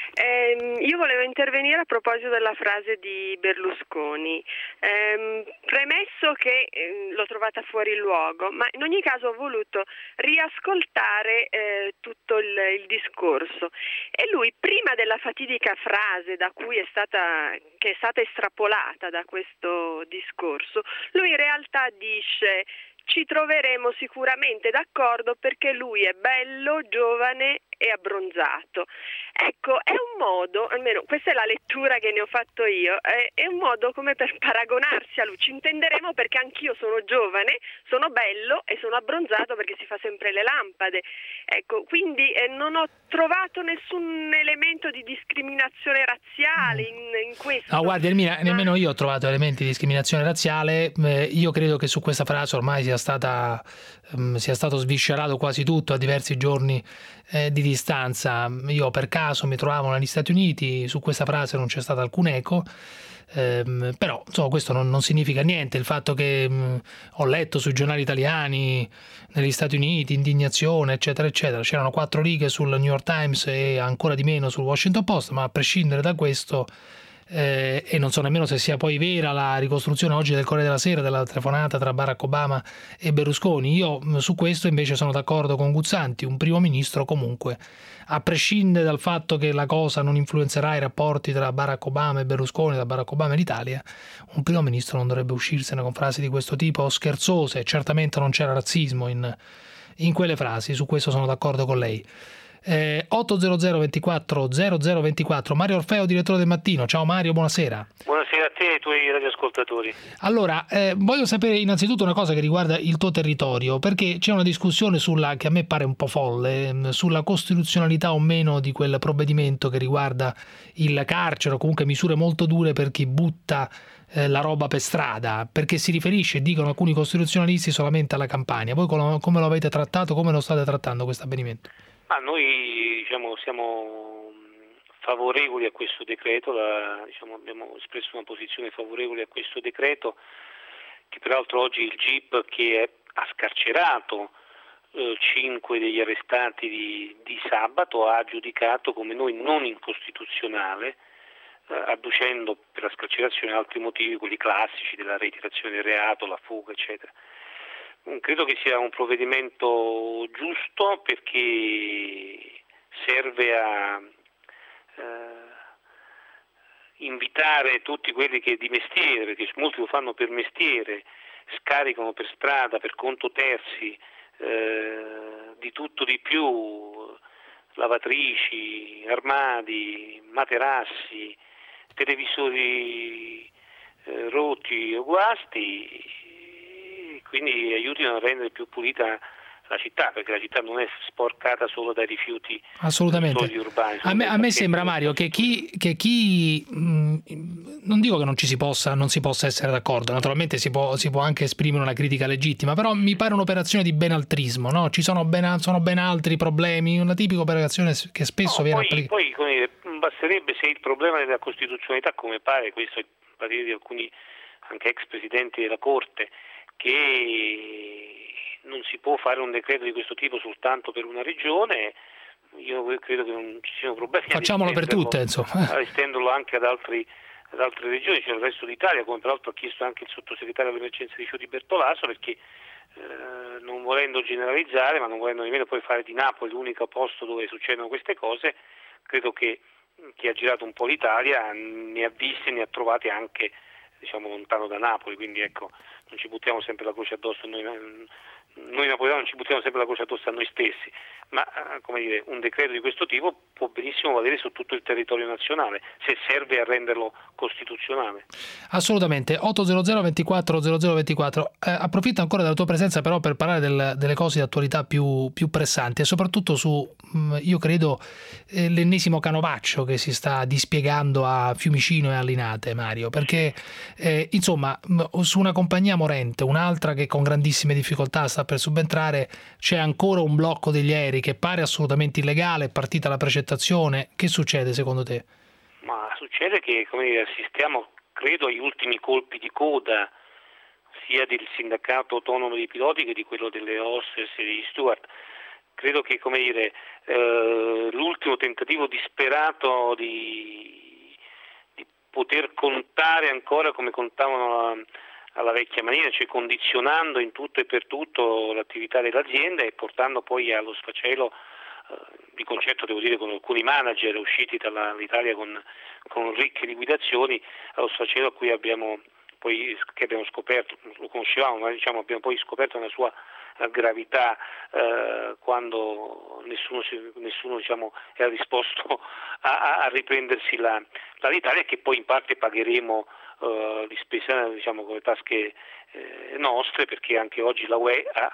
Eh, io volevo intervenire a proposito della frase di Berlusconi, eh, premesso che eh, l'ho trovata fuori luogo, ma in ogni caso ho voluto riascoltare eh, tutto il, il discorso, e lui prima della fatidica frase da cui è stata, che è stata estrapolata da questo discorso, lui in realtà dice: ci troveremo sicuramente d'accordo perché lui è bello, giovane e abbronzato. Ecco, è un modo, almeno questa è la lettura che ne ho fatto io, è, è un modo come per paragonarsi a lui. Ci intenderemo perché anch'io sono giovane, sono bello e sono abbronzato perché si fa sempre le lampade. Ecco, quindi eh, non ho trovato nessun elemento di discriminazione razziale in, in questo. No, guardi, Ermina, nemmeno io ho trovato elementi di discriminazione razziale. Eh, io credo che su questa frase ormai sia stata um, sia stato sviscerato quasi tutto a diversi giorni eh, di distanza. Io per caso mi trovavo negli Stati Uniti, su questa frase non c'è stato alcun eco. Eh, però insomma, questo non, non significa niente. Il fatto che mh, ho letto sui giornali italiani negli Stati Uniti indignazione eccetera eccetera, c'erano quattro righe sul New York Times e ancora di meno sul Washington Post, ma a prescindere da questo eh, e non so nemmeno se sia poi vera la ricostruzione oggi del Corriere della Sera della telefonata tra Barack Obama e Berlusconi, io mh, su questo invece sono d'accordo con Guzzanti. Un primo ministro comunque, a prescindere dal fatto che la cosa non influenzerà i rapporti tra Barack Obama e Berlusconi, tra Barack Obama e l'Italia, un primo ministro non dovrebbe uscirsene con frasi di questo tipo scherzose. Certamente non c'era razzismo in, in quelle frasi, su questo sono d'accordo con lei. eh, otto zero zero ventiquattro zero zero ventiquattro, Mario Orfeo, direttore del Mattino. Ciao Mario, buonasera. Buonasera a te e ai tuoi radioascoltatori. Allora, eh, voglio sapere innanzitutto una cosa che riguarda il tuo territorio, perché c'è una discussione sulla, che a me pare un po' folle, sulla costituzionalità o meno di quel provvedimento che riguarda il carcere, o comunque misure molto dure per chi butta eh, la roba per strada, perché si riferisce, dicono alcuni costituzionalisti, solamente alla Campania. Voi come lo avete trattato, come lo state trattando questo avvenimento? Ma noi diciamo siamo favorevoli a questo decreto, la, diciamo, abbiamo espresso una posizione favorevole a questo decreto, che peraltro oggi il G I P, che è, ha scarcerato eh, cinque degli arrestati di, di sabato, ha giudicato come noi non incostituzionale, eh, adducendo per la scarcerazione altri motivi, quelli classici della reiterazione del reato, la fuga eccetera. Credo che sia un provvedimento giusto perché serve a eh, invitare tutti quelli che di mestiere, perché molti lo fanno per mestiere, scaricano per strada per conto terzi eh, di tutto di più, lavatrici, armadi, materassi, televisori eh, rotti o guasti, quindi aiutino a rendere più pulita la città, perché la città non è sporcata solo dai rifiuti assolutamente urbani. A me, a me sembra, Mario, che chi, che chi mh, non dico che non ci si possa non si possa essere d'accordo, naturalmente si può, si può anche esprimere una critica legittima, però mi pare un'operazione di benaltrismo, no? Ci sono ben, sono ben altri problemi, una tipica operazione che spesso no, viene poi, applicata. Poi come dire, basterebbe, se il problema della costituzionalità, come pare questo è il parere di alcuni anche ex presidenti della Corte, che non si può fare un decreto di questo tipo soltanto per una regione, io credo che non ci siano problemi. Facciamolo per tutte, insomma. A estenderlo anche ad, altri, ad altre regioni, cioè il resto d'Italia, come peraltro ha chiesto anche il sottosegretario all'emergenza rifiuti Bertolaso, perché eh, non volendo generalizzare, ma non volendo nemmeno poi fare di Napoli l'unico posto dove succedono queste cose, credo che chi ha girato un po' l'Italia ne ha viste, ne ha trovate anche, diciamo, lontano da Napoli, quindi ecco, non ci buttiamo sempre la croce addosso noi, noi napoletani non ci buttiamo sempre la croce addosso a noi stessi, ma come dire, un decreto di questo tipo può benissimo valere su tutto il territorio nazionale, se serve a renderlo costituzionale. Assolutamente. ottocento ventiquattro zero zero ventiquattro. Eh, approfitto ancora della tua presenza però per parlare del, delle cose di attualità più, più pressanti e soprattutto su, mh, io credo, eh, l'ennesimo canovaccio che si sta dispiegando a Fiumicino e a Linate, Mario, perché eh, insomma mh, su una compagnia morente, un'altra che con grandissime difficoltà sta per subentrare, c'è ancora un blocco degli aerei che pare assolutamente illegale, è partita la precettazione. Che succede secondo te? Ma succede che, come dire, assistiamo, credo, agli ultimi colpi di coda sia del sindacato autonomo dei piloti che di quello delle hostess e degli steward. Credo che, come dire, eh, l'ultimo tentativo disperato di, di poter contare ancora come contavano alla vecchia maniera, cioè condizionando in tutto e per tutto l'attività dell'azienda e portando poi allo sfacelo, eh, di concerto devo dire con alcuni manager usciti dall'Italia con, con ricche liquidazioni, allo sfacelo a cui abbiamo poi che abbiamo scoperto, lo conoscevamo, ma diciamo abbiamo poi scoperto una sua gravità eh, quando nessuno, nessuno diciamo, era disposto a, a riprendersi la, l'Italia, che poi in parte pagheremo Uh, di spesa, diciamo, con le tasche eh, nostre, perché anche oggi la U E ha,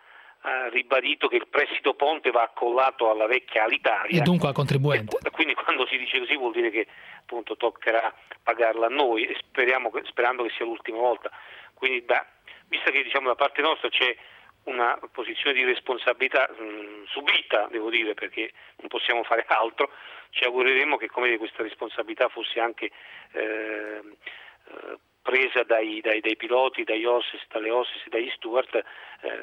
ha ribadito che il prestito ponte va accollato alla vecchia Alitalia e dunque al contribuente, e quindi quando si dice così vuol dire che appunto toccherà pagarla a noi e speriamo, sperando che sia l'ultima volta. Quindi da, visto che diciamo da parte nostra c'è una posizione di responsabilità mh, subita, devo dire, perché non possiamo fare altro, ci augureremo che come dire, questa responsabilità fosse anche eh, presa dai, dai, dai piloti, dagli hostess, dalle hostess e dagli steward eh,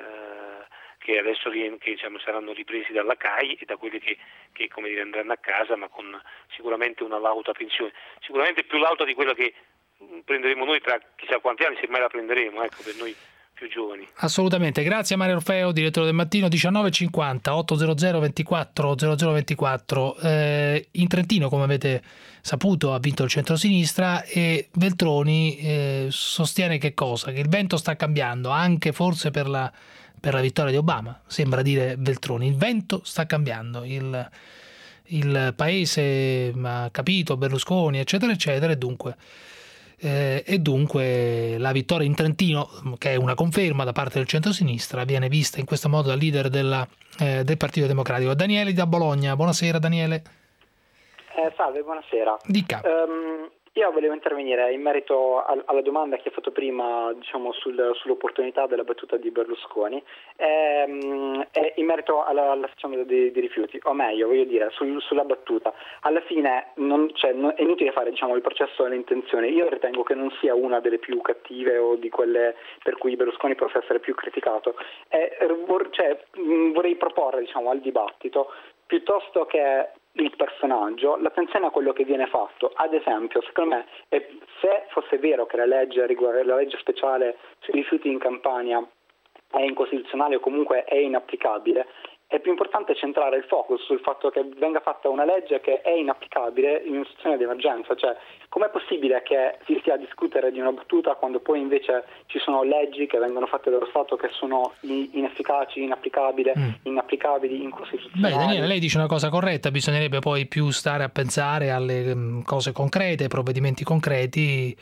che adesso che, diciamo, saranno ripresi dalla C A I e da quelli che, che come dire, andranno a casa, ma con sicuramente una lauta pensione, sicuramente più lauta di quella che prenderemo noi tra chissà quanti anni, se mai la prenderemo, ecco, per noi più giovani. Assolutamente. Grazie a Mario Orfeo, direttore del Mattino. Diciannove e cinquanta, ottocento ventiquattro zero zero ventiquattro. Eh, in Trentino, come avete saputo, ha vinto il centrosinistra e Veltroni eh, sostiene che cosa? Che il vento sta cambiando, anche forse per la, per la vittoria di Obama, sembra dire Veltroni. Il vento sta cambiando, il, il paese ha capito, Berlusconi, eccetera, eccetera, e dunque... Eh, e dunque la vittoria in Trentino, che è una conferma da parte del centrosinistra, viene vista in questo modo dal leader della, eh, del Partito Democratico. Daniele da Bologna, buonasera Daniele. Eh, salve, buonasera. Dica. Um, io volevo intervenire in merito al, alla domanda che ha fatto prima, diciamo, sul, sull'opportunità della battuta di Berlusconi, ehm, e in merito alla, alla sezione di, di rifiuti, o meglio, voglio dire, sul, sulla battuta. Alla fine non, cioè, non, è inutile fare, diciamo, il processo delle intenzioni. Io ritengo che non sia una delle più cattive o di quelle per cui Berlusconi possa essere più criticato. E, cioè, vorrei proporre, diciamo, al dibattito, piuttosto che il personaggio, l'attenzione a quello che viene fatto. Ad esempio, secondo me, se fosse vero che la legge, la legge speciale sui rifiuti in Campania è incostituzionale o comunque è inapplicabile, è più importante centrare il focus sul fatto che venga fatta una legge che è inapplicabile in una situazione di emergenza. Cioè, com'è possibile che si stia a discutere di una battuta quando poi invece ci sono leggi che vengono fatte dallo Stato che sono inefficaci, inapplicabili, mm. inapplicabili, incostituzionali? Beh, Daniele, lei dice una cosa corretta, bisognerebbe poi più stare a pensare alle cose concrete, ai provvedimenti concreti.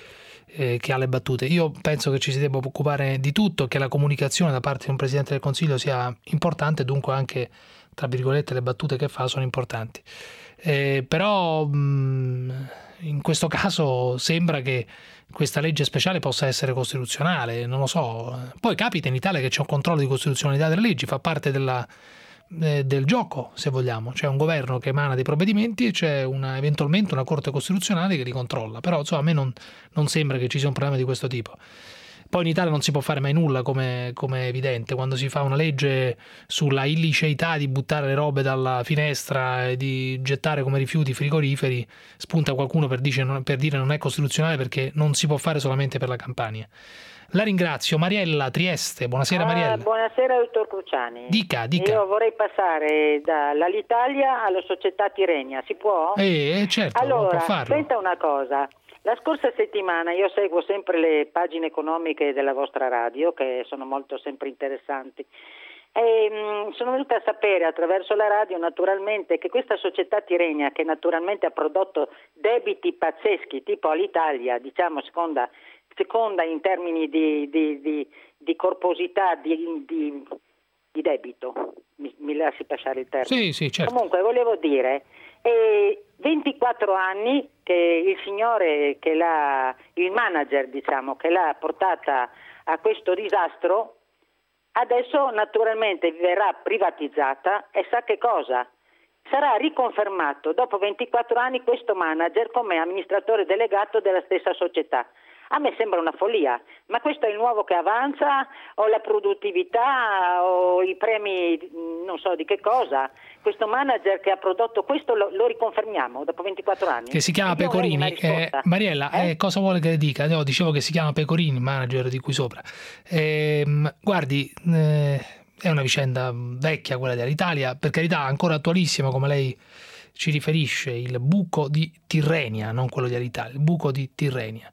eh, che ha le battute. Io penso che ci si debba occupare di tutto, che la comunicazione da parte di un Presidente del Consiglio sia importante, dunque anche, tra virgolette, le battute che fa sono importanti. Eh, però mh, in questo caso sembra che questa legge speciale possa essere costituzionale, non lo so. Poi capita in Italia che c'è un controllo di costituzionalità delle leggi, fa parte della, eh, del gioco, se vogliamo. C'è un governo che emana dei provvedimenti e c'è una, eventualmente una Corte Costituzionale che li controlla. Però insomma, a me non, non sembra che ci sia un problema di questo tipo. Poi in Italia non si può fare mai nulla, come, come è evidente. Quando si fa una legge sulla illiceità di buttare le robe dalla finestra e di gettare come rifiuti frigoriferi, spunta qualcuno per, dice, per dire non è costituzionale perché non si può fare solamente per la Campania. La ringrazio. Mariella, Trieste. Buonasera, Mariella. Ah, buonasera, dottor Cruciani. Dica, dica. Io vorrei passare dall'Alitalia alla società Tirrenia. Si può? Eh, certo, allora, può farlo. Senta una cosa. La scorsa settimana io seguo sempre le pagine economiche della vostra radio, che sono molto sempre interessanti, e mh, sono venuta a sapere attraverso la radio naturalmente che questa società Tirrenia, che naturalmente ha prodotto debiti pazzeschi tipo all'Italia, diciamo seconda, seconda in termini di, di, di, di corposità, di, di, di debito, mi, mi lasci passare il termine. Sì, sì, certo. Comunque volevo dire... E ventiquattro anni che il signore, che l'ha, il manager diciamo, che l'ha portata a questo disastro, adesso naturalmente verrà privatizzata e sa che cosa? Sarà riconfermato dopo ventiquattro anni questo manager come amministratore delegato della stessa società. A me sembra una follia, ma questo è il nuovo che avanza, o la produttività, o i premi non so di che cosa. Questo manager che ha prodotto questo lo, lo riconfermiamo dopo ventiquattro anni. Che si chiama Pecorini. Eh, Mariella, eh? Eh, cosa vuole che le dica? No, dicevo che si chiama Pecorini, manager di qui sopra. Eh, guardi, eh, è una vicenda vecchia quella dell'Italia, per carità ancora attualissima, come lei ci riferisce, il buco di Tirrenia, non quello di Alitalia, il buco di Tirrenia.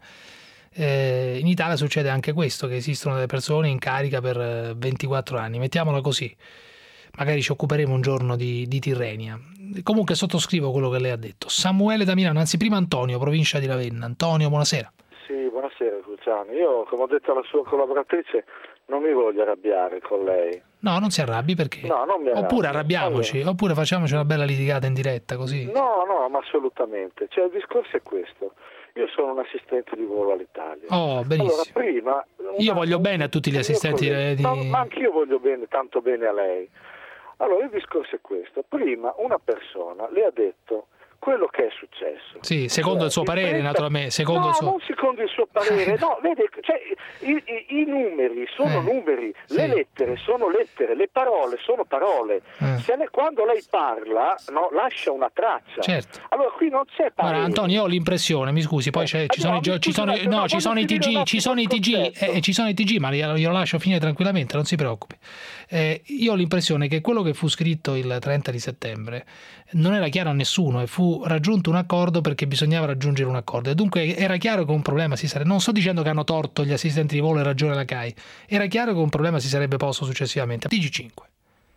Eh, in Italia succede anche questo, che esistono delle persone in carica per ventiquattro anni, mettiamola così. Magari ci occuperemo un giorno di, di Tirrenia. Comunque sottoscrivo quello che lei ha detto. Samuele da Milano, anzi prima Antonio, provincia di Ravenna. Antonio, buonasera. Sì, buonasera Cruciani. Io, come ho detto alla sua collaboratrice, non mi voglio arrabbiare con lei. No, non si arrabbi perché. No, non mi arrabbio. Oppure arrabbiamoci, allora. Oppure facciamoci una bella litigata in diretta così. No, no, ma assolutamente. Cioè il discorso è questo. Io sono un assistente di volo all'Italia. Oh, benissimo. Allora, prima, io voglio bene a tutti gli assistenti di... no, ma anch'io voglio bene, tanto bene a lei. Allora, il discorso è questo. Prima una persona le ha detto quello che è successo. Sì, secondo cioè, il suo parere, trenta... naturalmente. Secondo no, il suo... non secondo il suo parere. No, vede, cioè, i, i, i numeri sono eh, numeri, sì. Le lettere sono lettere, le parole sono parole. Eh. Se lei, quando lei parla, no, lascia una traccia. Certo. Allora qui non c'è parere. Guarda, Antonio, io ho l'impressione, mi scusi, poi c'è, ci, sono, no, ci sono i no, ci sono i T G, ci sono i T G, eh, ci sono i T G, ma glielo, glielo lascio finire tranquillamente, non si preoccupi. Eh, io ho l'impressione che quello che fu scritto il trenta di settembre non era chiaro a nessuno e fu raggiunto un accordo perché bisognava raggiungere un accordo, e dunque era chiaro che un problema si sarebbe, non sto dicendo che hanno torto gli assistenti di volo e ragione la C A I, era chiaro che un problema si sarebbe posto successivamente. T G cinque.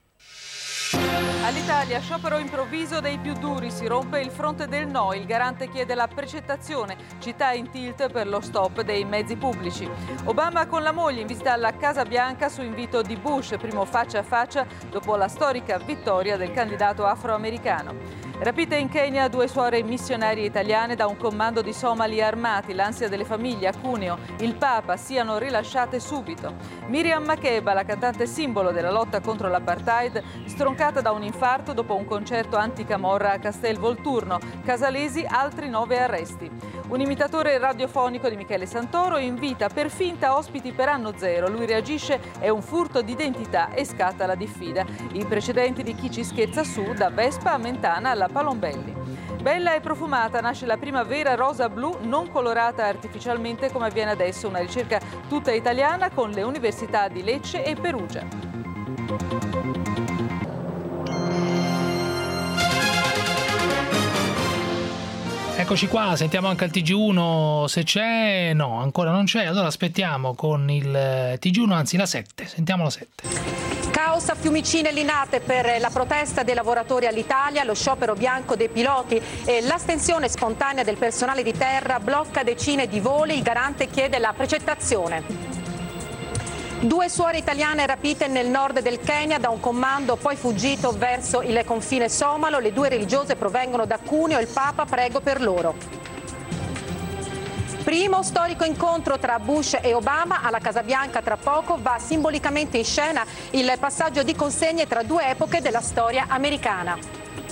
All'Italia, sciopero improvviso dei più duri, si rompe il fronte del no, il garante chiede la precettazione, città in tilt per lo stop dei mezzi pubblici. Obama con la moglie in visita alla Casa Bianca su invito di Bush, primo faccia a faccia dopo la storica vittoria del candidato afroamericano. Rapite in Kenya due suore missionarie italiane da un comando di somali armati, l'ansia delle famiglie a Cuneo, il Papa, siano rilasciate subito. Miriam Makeba, la cantante simbolo della lotta contro l'apartheid, stroncata da un infarto dopo un concerto anticamorra a Castel Volturno, Casalesi altri nove arresti. Un imitatore radiofonico di Michele Santoro invita per finta ospiti per anno zero, lui reagisce, è un furto d'identità e scatta la diffida. I precedenti di chi ci scherza su, da Vespa a Mentana alla Palombelli. Bella e profumata, nasce la prima vera rosa blu non colorata artificialmente come avviene adesso, una ricerca tutta italiana con le università di Lecce e Perugia. Eccoci qua, sentiamo anche il T G uno se c'è. No, ancora non c'è, allora aspettiamo con il T G uno, anzi la sette, sentiamo la sette. Caos a Fiumicino e Linate per la protesta dei lavoratori all'Italia, lo sciopero bianco dei piloti e l'astensione spontanea del personale di terra blocca decine di voli, il garante chiede la precettazione. Due suore italiane rapite nel nord del Kenya da un commando poi fuggito verso il confine somalo, le due religiose provengono da Cuneo, il Papa prego per loro. Primo storico incontro tra Bush e Obama alla Casa Bianca tra poco, va simbolicamente in scena il passaggio di consegne tra due epoche della storia americana.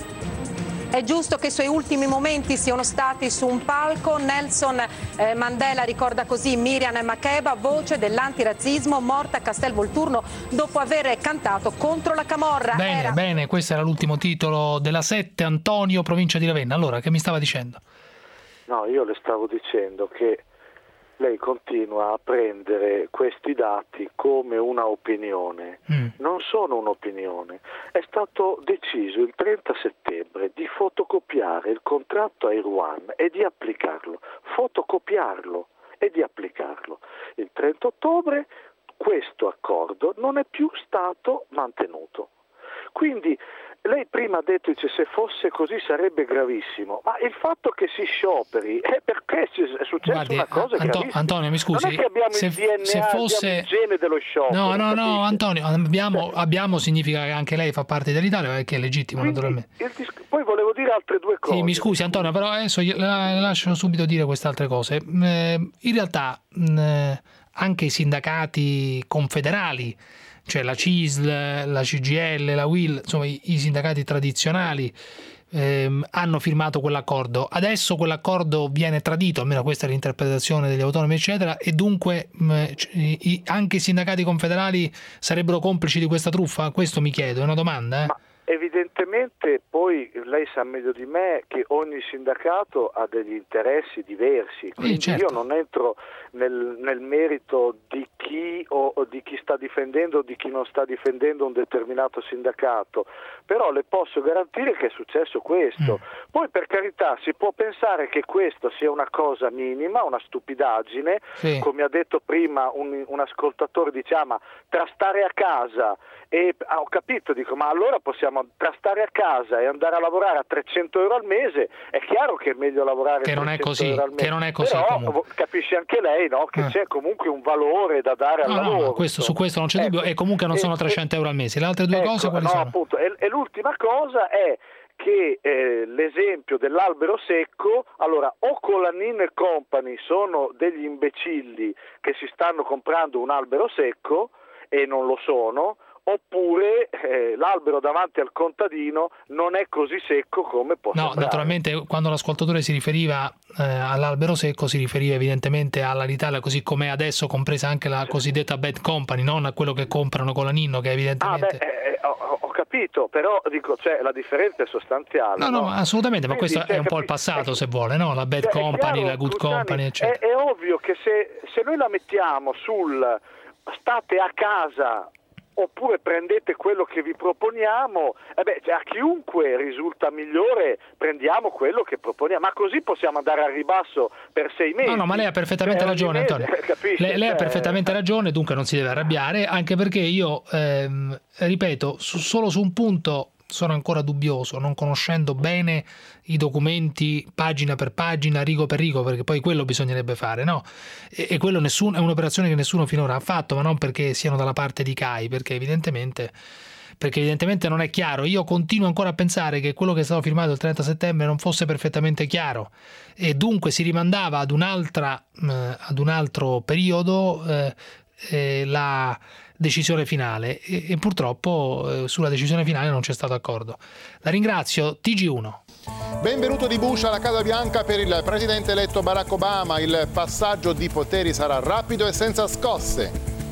È giusto che i suoi ultimi momenti siano stati su un palco. Nelson eh, Mandela ricorda così Miriam Makeba, voce dell'antirazzismo, morta a Castelvolturno dopo aver cantato contro la camorra. Bene, Era... bene, questo era l'ultimo titolo della sette, Antonio, provincia di Ravenna. Allora, che mi stava dicendo? No, io le stavo dicendo che lei continua a prendere questi dati come una opinione. Mm. Non sono un'opinione. È stato deciso il trenta settembre di fotocopiare il contratto Air One e di applicarlo. Fotocopiarlo e di applicarlo. Il trenta ottobre questo accordo non è più stato mantenuto. Quindi lei prima ha detto, dice, se fosse così sarebbe gravissimo, ma il fatto che si scioperi è perché è successa Guardi, una cosa Anto- gravissima. Antonio, mi scusi, non è che abbiamo se, il D N A, se fosse... abbiamo il gene dello sciopero. No, no, no, capisci? Antonio, abbiamo, abbiamo significa che anche lei fa parte dell'Italia, che è legittimo. Quindi, naturalmente. il dis- poi volevo dire altre due cose. Sì, mi scusi Antonio, però adesso le lascio subito dire queste altre cose. Eh, in realtà eh, anche i sindacati confederali, cioè la C I S L, la C G I L, la U I L, insomma i, i sindacati tradizionali ehm, hanno firmato quell'accordo. Adesso quell'accordo viene tradito, almeno questa è l'interpretazione degli autonomi eccetera, e dunque mh, i, anche i sindacati confederali sarebbero complici di questa truffa? Questo mi chiedo, è una domanda. Eh? Ma evidentemente poi lei sa meglio di me che ogni sindacato ha degli interessi diversi, quindi eh, certo. Io non entro nel, nel merito di chi o, o di chi sta difendendo o di chi non sta difendendo un determinato sindacato, però le posso garantire che è successo questo. Mm. Poi per carità si può pensare che questo sia una cosa minima, una stupidaggine, sì. Come ha detto prima un, un ascoltatore, diciamo, ma tra stare a casa e ah, ho capito, dico, ma allora possiamo tra stare a casa e andare a lavorare a trecento euro al mese, è chiaro che è meglio lavorare che non è così, euro al mese, che non è così, però comunque. Capisce anche lei, no? Che eh. c'è comunque un valore da dare al no, lavoro. No, questo, su questo non c'è ecco. dubbio, e comunque non sono trecento euro al mese. Le altre due ecco, cose quali no, sono? Appunto, e, e l'ultima cosa è che eh, l'esempio dell'albero secco, allora o Colanin e Company sono degli imbecilli che si stanno comprando un albero secco e non lo sono, oppure eh, l'albero davanti al contadino non è così secco come può no, sembrare. Naturalmente quando l'ascoltatore si riferiva eh, all'albero secco si riferiva evidentemente all'Alitalia così com'è adesso, compresa anche la cosiddetta bad company, non a quello che comprano con la Ninno, che evidentemente... Ah, beh, eh, ho, ho capito, però dico, cioè, la differenza è sostanziale. No, no, no? assolutamente, ma Quindi, questo cioè, è un po' il passato, se vuole, no? La bad cioè, company, chiaro, la good Luciani, company, eccetera. È, è ovvio che se, se noi la mettiamo sul state a casa oppure prendete quello che vi proponiamo, eh beh, cioè, a chiunque risulta migliore prendiamo quello che proponiamo, ma così possiamo andare al ribasso per sei mesi. No, no, ma lei ha perfettamente cioè, ragione, mesi, Antonio. Capisci? Lei, lei ha cioè... perfettamente ragione, dunque non si deve arrabbiare, anche perché io, ehm, ripeto, su, solo su un punto sono ancora dubbioso, non conoscendo bene i documenti pagina per pagina, rigo per rigo, perché poi quello bisognerebbe fare, no? E, e quello nessuno, è un'operazione che nessuno finora ha fatto, ma non perché siano dalla parte di C A I, perché evidentemente, perché evidentemente non è chiaro. Io continuo ancora a pensare che quello che è stato firmato il trenta settembre non fosse perfettamente chiaro e dunque si rimandava ad un'altra, eh, ad un altro periodo eh, eh, la decisione finale e, e purtroppo eh, sulla decisione finale non c'è stato accordo. La ringrazio. T G uno. Benvenuto di Bush alla Casa Bianca per il presidente eletto Barack Obama. Il passaggio di poteri sarà rapido e senza scosse.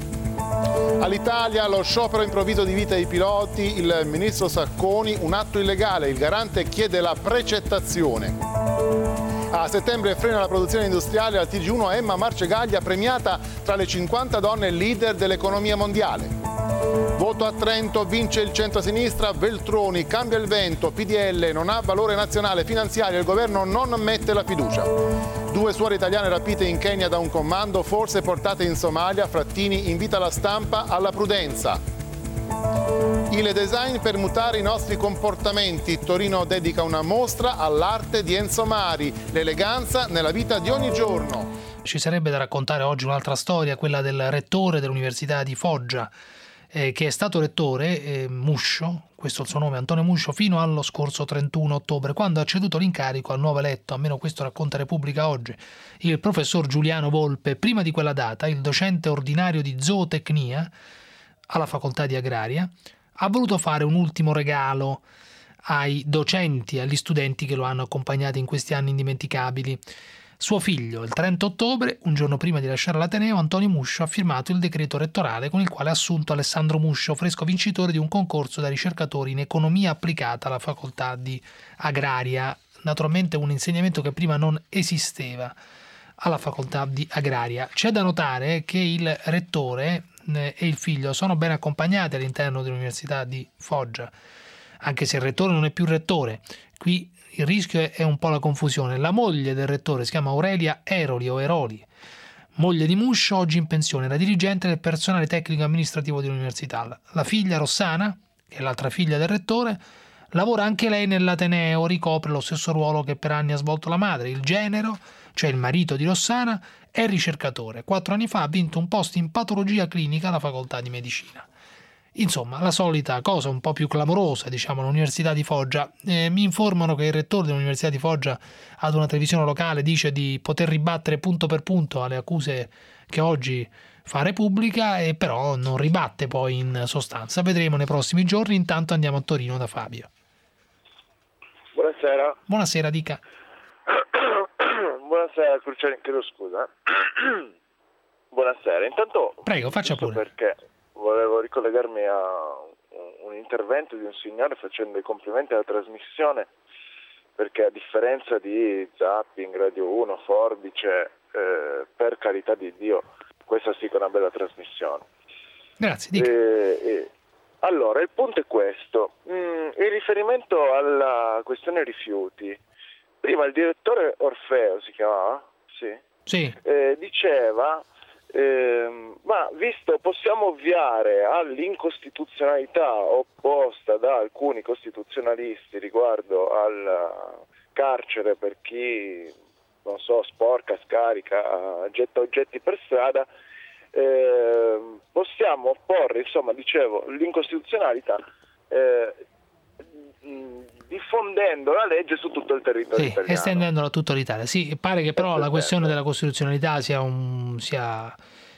All'Italia lo sciopero improvviso di vita dei piloti, il ministro Sacconi, un atto illegale, il garante chiede la precettazione. A settembre frena la produzione industriale al T G uno Emma Marcegaglia, premiata tra le cinquanta donne leader dell'economia mondiale. Voto a Trento, vince il centrosinistra, Veltroni, cambia il vento, P D L non ha valore nazionale finanziario, il governo non mette la fiducia. Due suore italiane rapite in Kenya da un comando, forse portate in Somalia, Frattini invita la stampa alla prudenza. Il design per mutare i nostri comportamenti. Torino dedica una mostra all'arte di Enzo Mari, l'eleganza nella vita di ogni giorno. Ci sarebbe da raccontare oggi un'altra storia, quella del rettore dell'Università di Foggia, eh, che è stato rettore, eh, Muscio, questo è il suo nome, Antonio Muscio, fino allo scorso trentuno ottobre, quando ha ceduto l'incarico al nuovo eletto, almeno questo racconta Repubblica oggi, il professor Giuliano Volpe. Prima di quella data, il docente ordinario di zootecnia alla facoltà di Agraria ha voluto fare un ultimo regalo ai docenti, agli studenti che lo hanno accompagnato in questi anni indimenticabili. Suo figlio, il trenta ottobre, un giorno prima di lasciare l'Ateneo, Antonio Muscio ha firmato il decreto rettorale con il quale ha assunto Alessandro Muscio, fresco vincitore di un concorso da ricercatori in economia applicata alla facoltà di Agraria. Naturalmente un insegnamento che prima non esisteva alla facoltà di Agraria. C'è da notare che il rettore e il figlio sono ben accompagnati all'interno dell'Università di Foggia, anche se il rettore non è più rettore. Qui il rischio è un po' la confusione. La moglie del rettore si chiama Aurelia Eroli o Eroli, moglie di Muscio, oggi in pensione, la dirigente del personale tecnico amministrativo dell'università. La figlia Rossana, che è l'altra figlia del rettore, lavora anche lei nell'Ateneo, ricopre lo stesso ruolo che per anni ha svolto la madre. Il genero, cioè il marito di Rossana, è ricercatore. Quattro anni fa ha vinto un posto in patologia clinica alla facoltà di medicina. Insomma, la solita cosa un po' più clamorosa, diciamo, all'Università di Foggia. Eh, mi informano che il rettore dell'Università di Foggia ad una televisione locale dice di poter ribattere punto per punto alle accuse che oggi fa Repubblica, e però non ribatte poi in sostanza. Vedremo nei prossimi giorni. Intanto andiamo a Torino da Fabio. Buonasera. Buonasera, dica. Buonasera, Cruciani, chiedo scusa. Buonasera. Intanto prego, faccia pure. Perché volevo ricollegarmi a un intervento di un signore facendo i complimenti alla trasmissione, perché a differenza di Zapping, Radio uno, Forbice, eh, per carità di Dio, questa sì che è una bella trasmissione. Grazie, dica. E, e, allora, il punto è questo. Mm, in riferimento alla questione rifiuti, prima il direttore Orfeo, si chiamava? Sì. Sì. Eh, diceva... Eh, ma visto possiamo ovviare all'incostituzionalità opposta da alcuni costituzionalisti riguardo al carcere per chi, non so, sporca, scarica, getta oggetti per strada, eh, possiamo opporre, insomma, dicevo, l'incostituzionalità eh, diffondendo la legge su tutto il territorio sì, italiano. Estendendola a tutto l'Italia. Sì, pare che però la questione della costituzionalità sia, un, sia,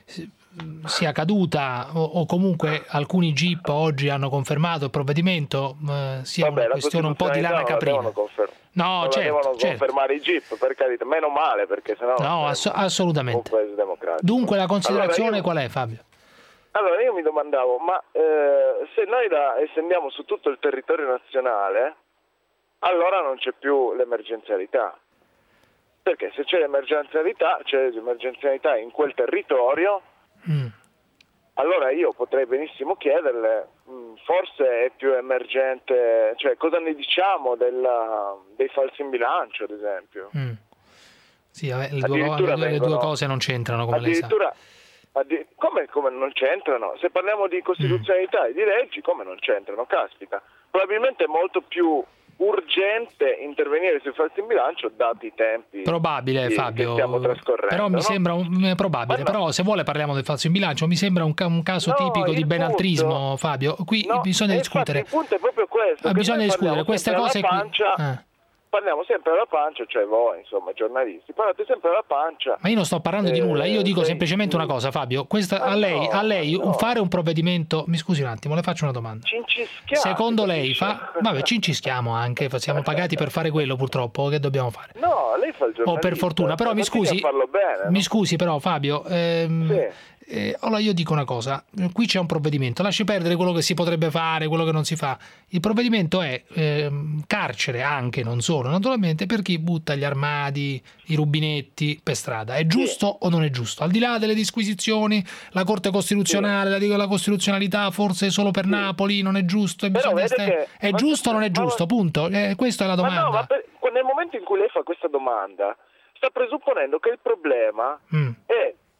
sia caduta, o, o comunque alcuni G I P oggi hanno confermato il provvedimento, eh, sia Vabbè, una questione un po' di lana caprina. No, non certo, devono certo. confermare i G I P, per carità, meno male, perché sennò no, ass- assolutamente. Un paese democratico. Dunque la considerazione allora io, qual è, Fabio? Allora io mi domandavo, ma eh, se noi la estendiamo su tutto il territorio nazionale, allora non c'è più l'emergenzialità, perché se c'è l'emergenzialità, c'è l'emergenzialità in quel territorio, mm. allora io potrei benissimo chiederle, mh, forse è più emergente, cioè cosa ne diciamo della, dei falsi in bilancio, ad esempio. Mm. Sì, le due, le, due, le due cose non c'entrano, come lei sa. Addir- come, come non c'entrano? Se parliamo di costituzionalità mm. e di leggi, come non c'entrano? Caspita, probabilmente è molto più urgente intervenire sui falsi in bilancio dati i tempi probabile che, Fabio, che stiamo trascorrendo, però mi no? sembra un, probabile, no. Però se vuole parliamo del falso in bilancio, mi sembra un, un caso no, tipico di benaltrismo, punto, Fabio, qui no, bisogna discutere infatti, il punto è proprio questo, bisogna discutere queste cose pancia, qui eh. Parliamo sempre alla pancia, cioè voi, insomma, giornalisti, parlate sempre alla pancia. Ma io non sto parlando eh, di nulla, io dico sei, semplicemente una cosa, Fabio. Questa, a lei, no, a lei no. fare un provvedimento. Mi scusi un attimo, le faccio una domanda. Secondo lei fa. Vabbè, cincischiamo anche, siamo pagati per fare quello, purtroppo. Che dobbiamo fare? No, lei fa il giornalista. O per fortuna, però mi scusi. Bene, no? Mi scusi, però, Fabio. Ehm, sì. Eh, allora io dico una cosa, qui c'è un provvedimento, lasci perdere quello che si potrebbe fare, quello che non si fa. Il provvedimento è eh, carcere anche, non solo, naturalmente, per chi butta gli armadi, i rubinetti per strada. È giusto sì. o non è giusto? Al di là delle disquisizioni, la Corte Costituzionale, sì. la, la costituzionalità forse solo per sì. Napoli non è giusto, e bisogna stare... è giusto o non è giusto, ma... punto. Eh, questa è la domanda. Ma no, ma per... nel momento in cui lei fa questa domanda sta presupponendo che il problema mm. è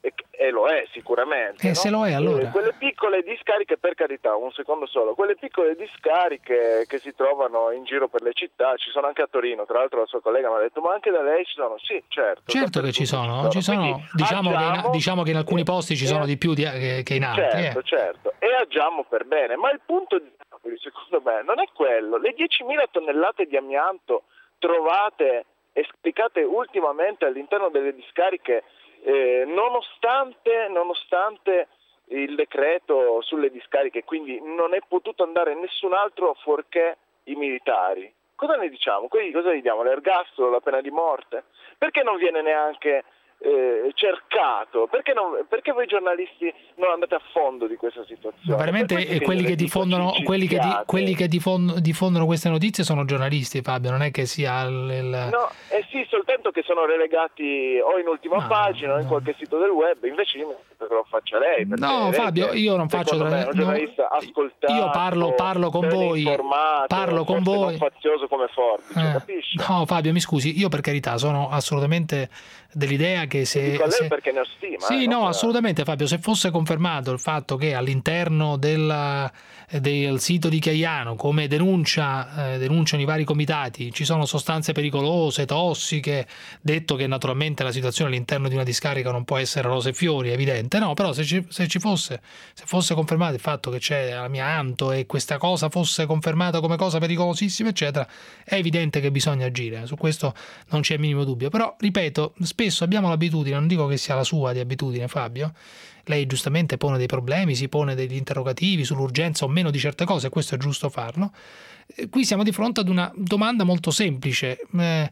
e, e lo è sicuramente. E no? se lo è allora? Eh, quelle piccole discariche, per carità, un secondo solo, quelle piccole discariche che si trovano in giro per le città, ci sono anche a Torino, tra l'altro la sua collega mi ha detto, ma anche da lei ci sono? Sì, certo. Certo che ci sono, ci sono. Quindi, diciamo, agiamo, che in, diciamo che in alcuni posti ci sono di più di, che, che in altri. Certo, eh. certo, e agiamo per bene, ma il punto di Napoli, secondo me, non è quello. Le diecimila tonnellate di amianto trovate e scaricate ultimamente all'interno delle discariche, eh, nonostante, nonostante il decreto sulle discariche, quindi non è potuto andare nessun altro fuorché i militari. Cosa ne diciamo? Quindi cosa gli diamo? L'ergastolo, la pena di morte? Perché non viene neanche eh, cercato? Perché, non, perché voi giornalisti non andate a fondo di questa situazione? Ma veramente che quelli che diffondono quelli che, di, quelli che diffondono, diffondono queste notizie sono giornalisti, Fabio, non è che sia il, il... No, eh sì, soltanto che sono relegati o in ultima no, pagina o in no. qualche sito del web, invece io che lo faccia lei. No, Fabio, io non faccio me, un giornalista no, ascoltato, io parlo, parlo con voi, parlo con voi, non fazioso come Forbice, eh, capisci? No, Fabio, mi scusi, io per carità sono assolutamente dell'idea che se, dico a lei se... perché ne ho stima. Sì, eh, no, per... assolutamente, Fabio, se fosse confermato il fatto che all'interno del, del sito di Chiaiano, come denuncia, eh, denunciano i vari comitati, ci sono sostanze pericolose, tossiche, detto che naturalmente la situazione all'interno di una discarica non può essere rose e fiori, è evidente, no, però se ci, se ci fosse, se fosse confermato il fatto che c'è amianto e questa cosa fosse confermata come cosa pericolosissima, eccetera, è evidente che bisogna agire, su questo non c'è il minimo dubbio, però, ripeto, spesso abbiamo l'abitudine, non dico che sia la sua di abitudine, Fabio, lei giustamente pone dei problemi, si pone degli interrogativi sull'urgenza o meno di certe cose, questo è giusto farlo. Qui siamo di fronte ad una domanda molto semplice. Eh,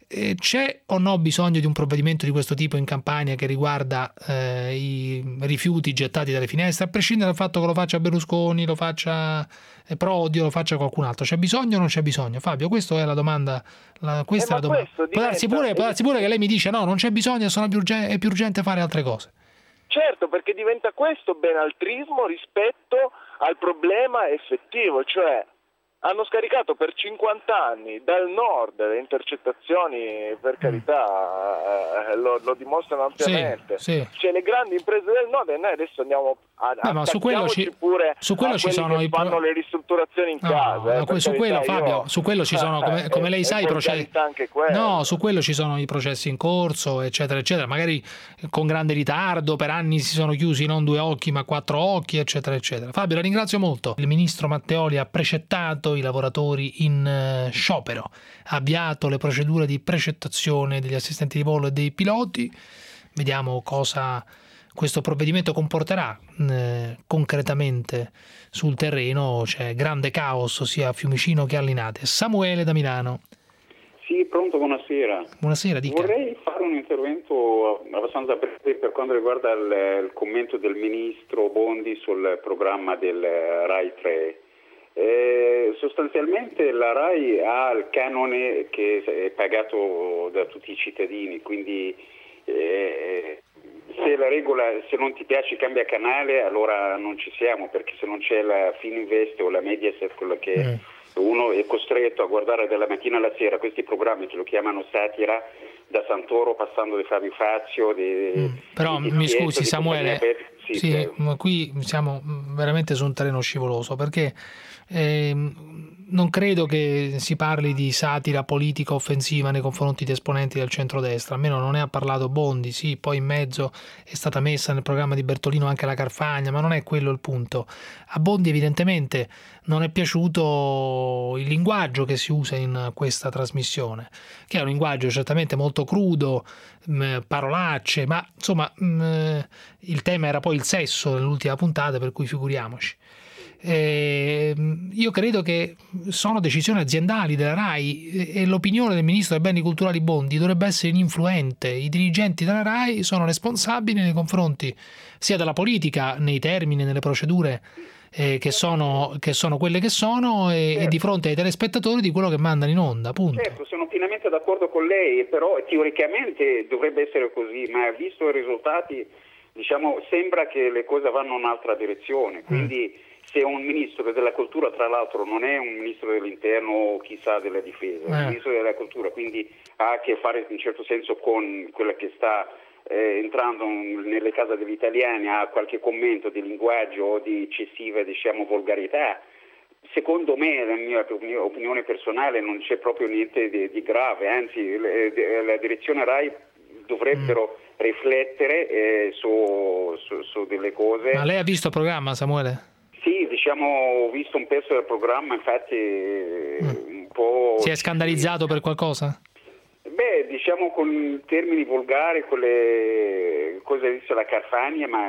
c'è o no bisogno di un provvedimento di questo tipo in Campania che riguarda eh, i rifiuti gettati dalle finestre, a prescindere dal fatto che lo faccia Berlusconi, lo faccia Prodi o lo faccia qualcun altro? C'è bisogno o non c'è bisogno? Fabio, questa è la domanda. La, questa eh, è la domanda. Può darsi pure, può darsi pure che lei mi dice no, non c'è bisogno, sono più urgente, è più urgente fare altre cose. Certo, perché diventa questo benaltrismo rispetto al problema effettivo, cioè hanno scaricato per cinquanta anni dal nord le intercettazioni, per carità, eh, lo, lo dimostrano ampiamente. Sì, sì. Cioè le grandi imprese del nord e noi adesso andiamo a Beh, ma su quello ci, pure su quello a ci sono che i fanno le ristrutturazioni in no, casa. Eh, no, su quello, Fabio, io... su quello ci sono, come, come lei sa, i processi. No, su quello ci sono i processi in corso, eccetera, eccetera. Magari con grande ritardo, per anni si sono chiusi non due occhi ma quattro occhi, eccetera, eccetera. Fabio, la ringrazio molto. Il ministro Matteoli ha precettato i lavoratori in sciopero, ha avviato le procedure di precettazione degli assistenti di volo e dei piloti. Vediamo cosa questo provvedimento comporterà eh, concretamente sul terreno. C'è grande caos sia a Fiumicino che a Linate. Samuele da Milano. Sì, pronto, buonasera. Buonasera, dica. Vorrei fare un intervento abbastanza breve per quanto riguarda il, il commento del ministro Bondi sul programma del Rai tre. Eh, sostanzialmente la Rai ha il canone che è pagato da tutti i cittadini, quindi eh, se la regola, se non ti piace cambia canale, allora non ci siamo, perché se non c'è la Fininvest o la Mediaset, quello che mm. uno è costretto a guardare dalla mattina alla sera questi programmi che lo chiamano satira, da Santoro passando di Fabio Fazio di, mm. però di, di mi Pietro, scusi Samuele, sì, sì, ma qui siamo veramente su un terreno scivoloso, perché eh, non credo che si parli di satira politica offensiva nei confronti di esponenti del centrodestra, almeno non ne ha parlato Bondi. Sì, poi in mezzo è stata messa nel programma di Bertolino anche la Carfagna, ma non è quello il punto. A Bondi evidentemente non è piaciuto il linguaggio che si usa in questa trasmissione, che è un linguaggio certamente molto crudo, parolacce, ma insomma il tema era poi il sesso nell'ultima puntata, per cui figuriamoci. Eh, io credo che sono decisioni aziendali della RAI e l'opinione del ministro dei beni culturali Bondi dovrebbe essere ininfluente. I dirigenti della RAI sono responsabili nei confronti sia della politica, nei termini, nelle procedure eh, che, sono, che sono quelle che sono e, certo. e di fronte ai telespettatori di quello che mandano in onda, punto. Certo, sono pienamente d'accordo con lei, però teoricamente dovrebbe essere così, ma visto i risultati, diciamo, sembra che le cose vanno in un'altra direzione, quindi mm. se un ministro della cultura, tra l'altro non è un ministro dell'interno o chissà della difesa, è un eh. ministro della cultura, quindi ha a che fare in un certo senso con quella che sta eh, entrando nelle case degli italiani ha qualche commento di linguaggio o di eccessiva, diciamo, volgarità. Secondo me, la mia opinione personale, non c'è proprio niente di, di grave, anzi le, la direzione RAI dovrebbero mm. riflettere eh, su, su, su delle cose. Ma lei ha visto il programma, Samuele? Sì, diciamo, ho visto un pezzo del programma, infatti mm. un po'... Si è scandalizzato per qualcosa? Beh, diciamo con termini volgari, con le cose viste la Carfagna, ma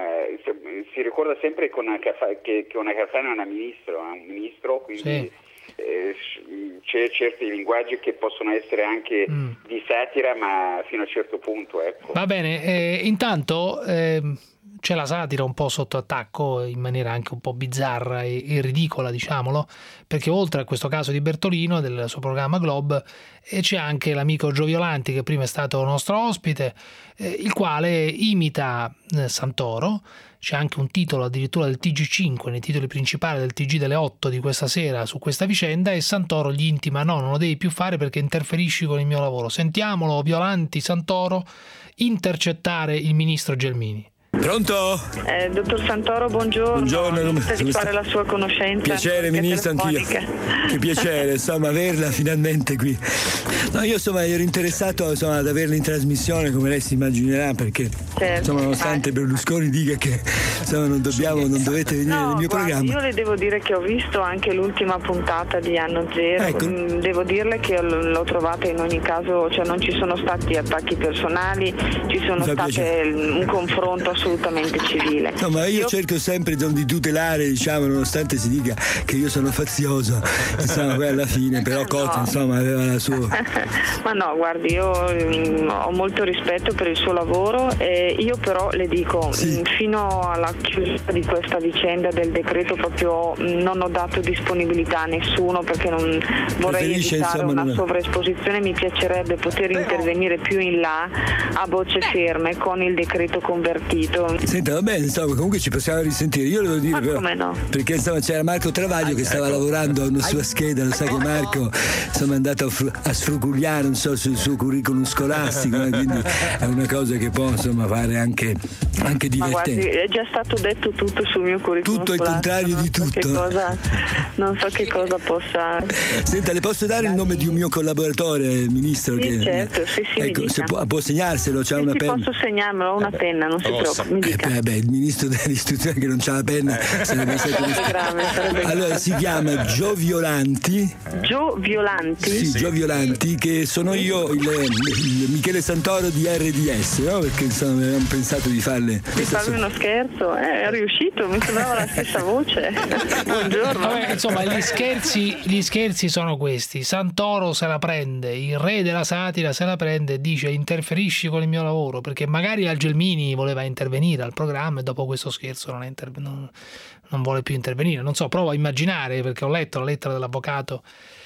si ricorda sempre che una Carfagna, che, che una Carfagna è una ministro, un ministro, quindi sì. eh, c'è certi linguaggi che possono essere anche mm. di satira, ma fino a un certo punto, ecco. Va bene, eh, intanto eh, c'è la satira un po' sotto attacco, in maniera anche un po' bizzarra e, e ridicola, diciamolo, perché oltre a questo caso di Bertolino, del suo programma Globe, e c'è anche l'amico Gio Violanti, che prima è stato nostro ospite, eh, il quale imita eh, Santoro. C'è anche un titolo addirittura del T G cinque, nei titoli principali del T G delle otto di questa sera su questa vicenda, e Santoro gli intima: no, non lo devi più fare perché interferisci con il mio lavoro. Sentiamolo, Violanti, Santoro, intercettare il ministro Gelmini. Pronto? Eh, dottor Santoro, buongiorno. Buongiorno, come, per come fare la sua conoscenza. Piacere, ministro, anch'io. Che piacere, insomma, averla finalmente qui. No, io insomma ero interessato insomma, ad averla in trasmissione, come lei si immaginerà, perché certo. insomma, nonostante Berlusconi dica che insomma non dobbiamo, non dovete venire no, nel mio guardi, programma. Io le devo dire che ho visto anche l'ultima puntata di Anno Zero. Ecco. Devo dirle che l'ho trovata in ogni caso, cioè non ci sono stati attacchi personali, ci sono state un confronto assolutamente civile. No, ma io, io... cerco sempre di tutelare, diciamo, nonostante si dica che io sono fazioso, insomma, poi alla fine però Cota, no. insomma, aveva la sua. Ma no, guardi, io mh, ho molto rispetto per il suo lavoro, e io però le dico, sì. mh, fino alla chiusura di questa vicenda del decreto proprio mh, non ho dato disponibilità a nessuno, perché non vorrei Preferisce, evitare insomma, una non... sovraesposizione. Mi piacerebbe poter però... intervenire più in là a voce ferme con il decreto convertito. Senta, va bene, insomma, comunque ci possiamo risentire. Io devo dire, ma però, come no? perché insomma c'era Marco Travaglio ah, che stava ecco. lavorando a una sua scheda, lo sa che Marco insomma è andato a, fru- a sfrugugliare, non so, sul suo curriculum scolastico, eh, quindi è una cosa che può insomma fare anche, anche divertente. Ma guardi, è già stato detto tutto sul mio curriculum tutto il contrario di tutto. So cosa, non so che cosa possa. Senta, le posso dare il nome di un mio collaboratore, ministro? Sì, che, certo, sì, sì, ecco, se può, può segnarselo, c'ha sì, una sì, penna. Posso segnarmelo, ho una penna, non si preoccupi, mi dica. Eh, beh, il ministro dell'istruzione che non c'ha la penna sarebbe stato grave, sarebbe allora si chiama Gio Violanti. Gio Violanti? Sì, sì, Gio Violanti, che sono io il, il Michele Santoro di R D S, no? Perché insomma avevamo pensato di farle di farmi uno scherzo, eh, è riuscito, mi sembrava la stessa voce. Buongiorno. Vabbè, insomma, gli scherzi, gli scherzi sono questi: Santoro se la prende, il re della satira se la prende e dice: interferisci con il mio lavoro, perché magari al Gelmini voleva intervenire al programma e dopo questo scherzo non, è interve- non, non vuole più intervenire. Non so, provo a immaginare, perché ho letto la lettera dell'avvocato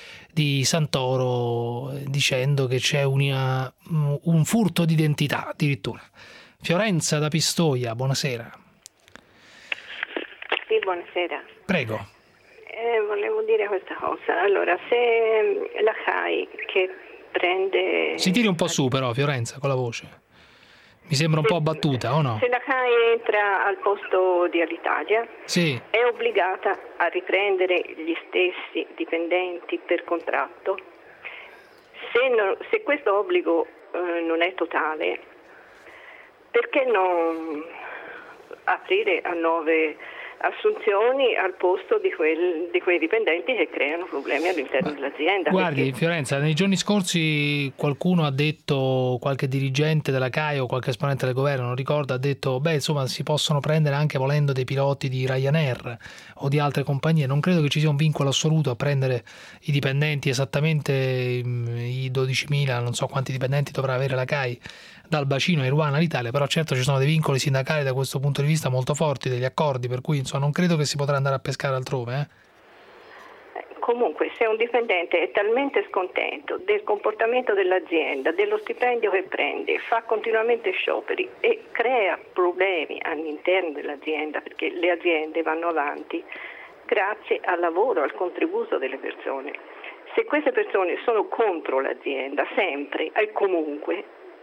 di Santoro dicendo che c'è una, un furto d'identità addirittura. Fiorenza da Pistoia, buonasera. Sì, buonasera. Prego. Eh, volevo dire questa cosa. Allora, se la C A I che prende... Si tiri un po' su però, Fiorenza, con la voce. Mi sembra un po' abbattuta, o no? Se la C A I entra al posto di Alitalia, sì. è obbligata a riprendere gli stessi dipendenti per contratto. Se, non, se questo obbligo eh, non è totale, perché non aprire a nuove assunzioni al posto di, quel, di quei dipendenti che creano problemi all'interno dell'azienda? Guardi, perché... Fiorenza, nei giorni scorsi qualcuno ha detto, qualche dirigente della C A I o qualche esponente del governo, non ricordo, ha detto beh insomma si possono prendere anche volendo dei piloti di Ryanair o di altre compagnie. Non credo che ci sia un vincolo assoluto a prendere i dipendenti, esattamente i dodicimila, non so quanti dipendenti dovrà avere la C A I dal bacino a Iruana all'Italia, però certo ci sono dei vincoli sindacali da questo punto di vista molto forti, degli accordi, per cui insomma non credo che si potrà andare a pescare altrove. Eh? Comunque, se un dipendente è talmente scontento del comportamento dell'azienda, dello stipendio che prende, fa continuamente scioperi e crea problemi all'interno dell'azienda, perché le aziende vanno avanti grazie al lavoro, al contributo delle persone. Se queste persone sono contro l'azienda, sempre e comunque,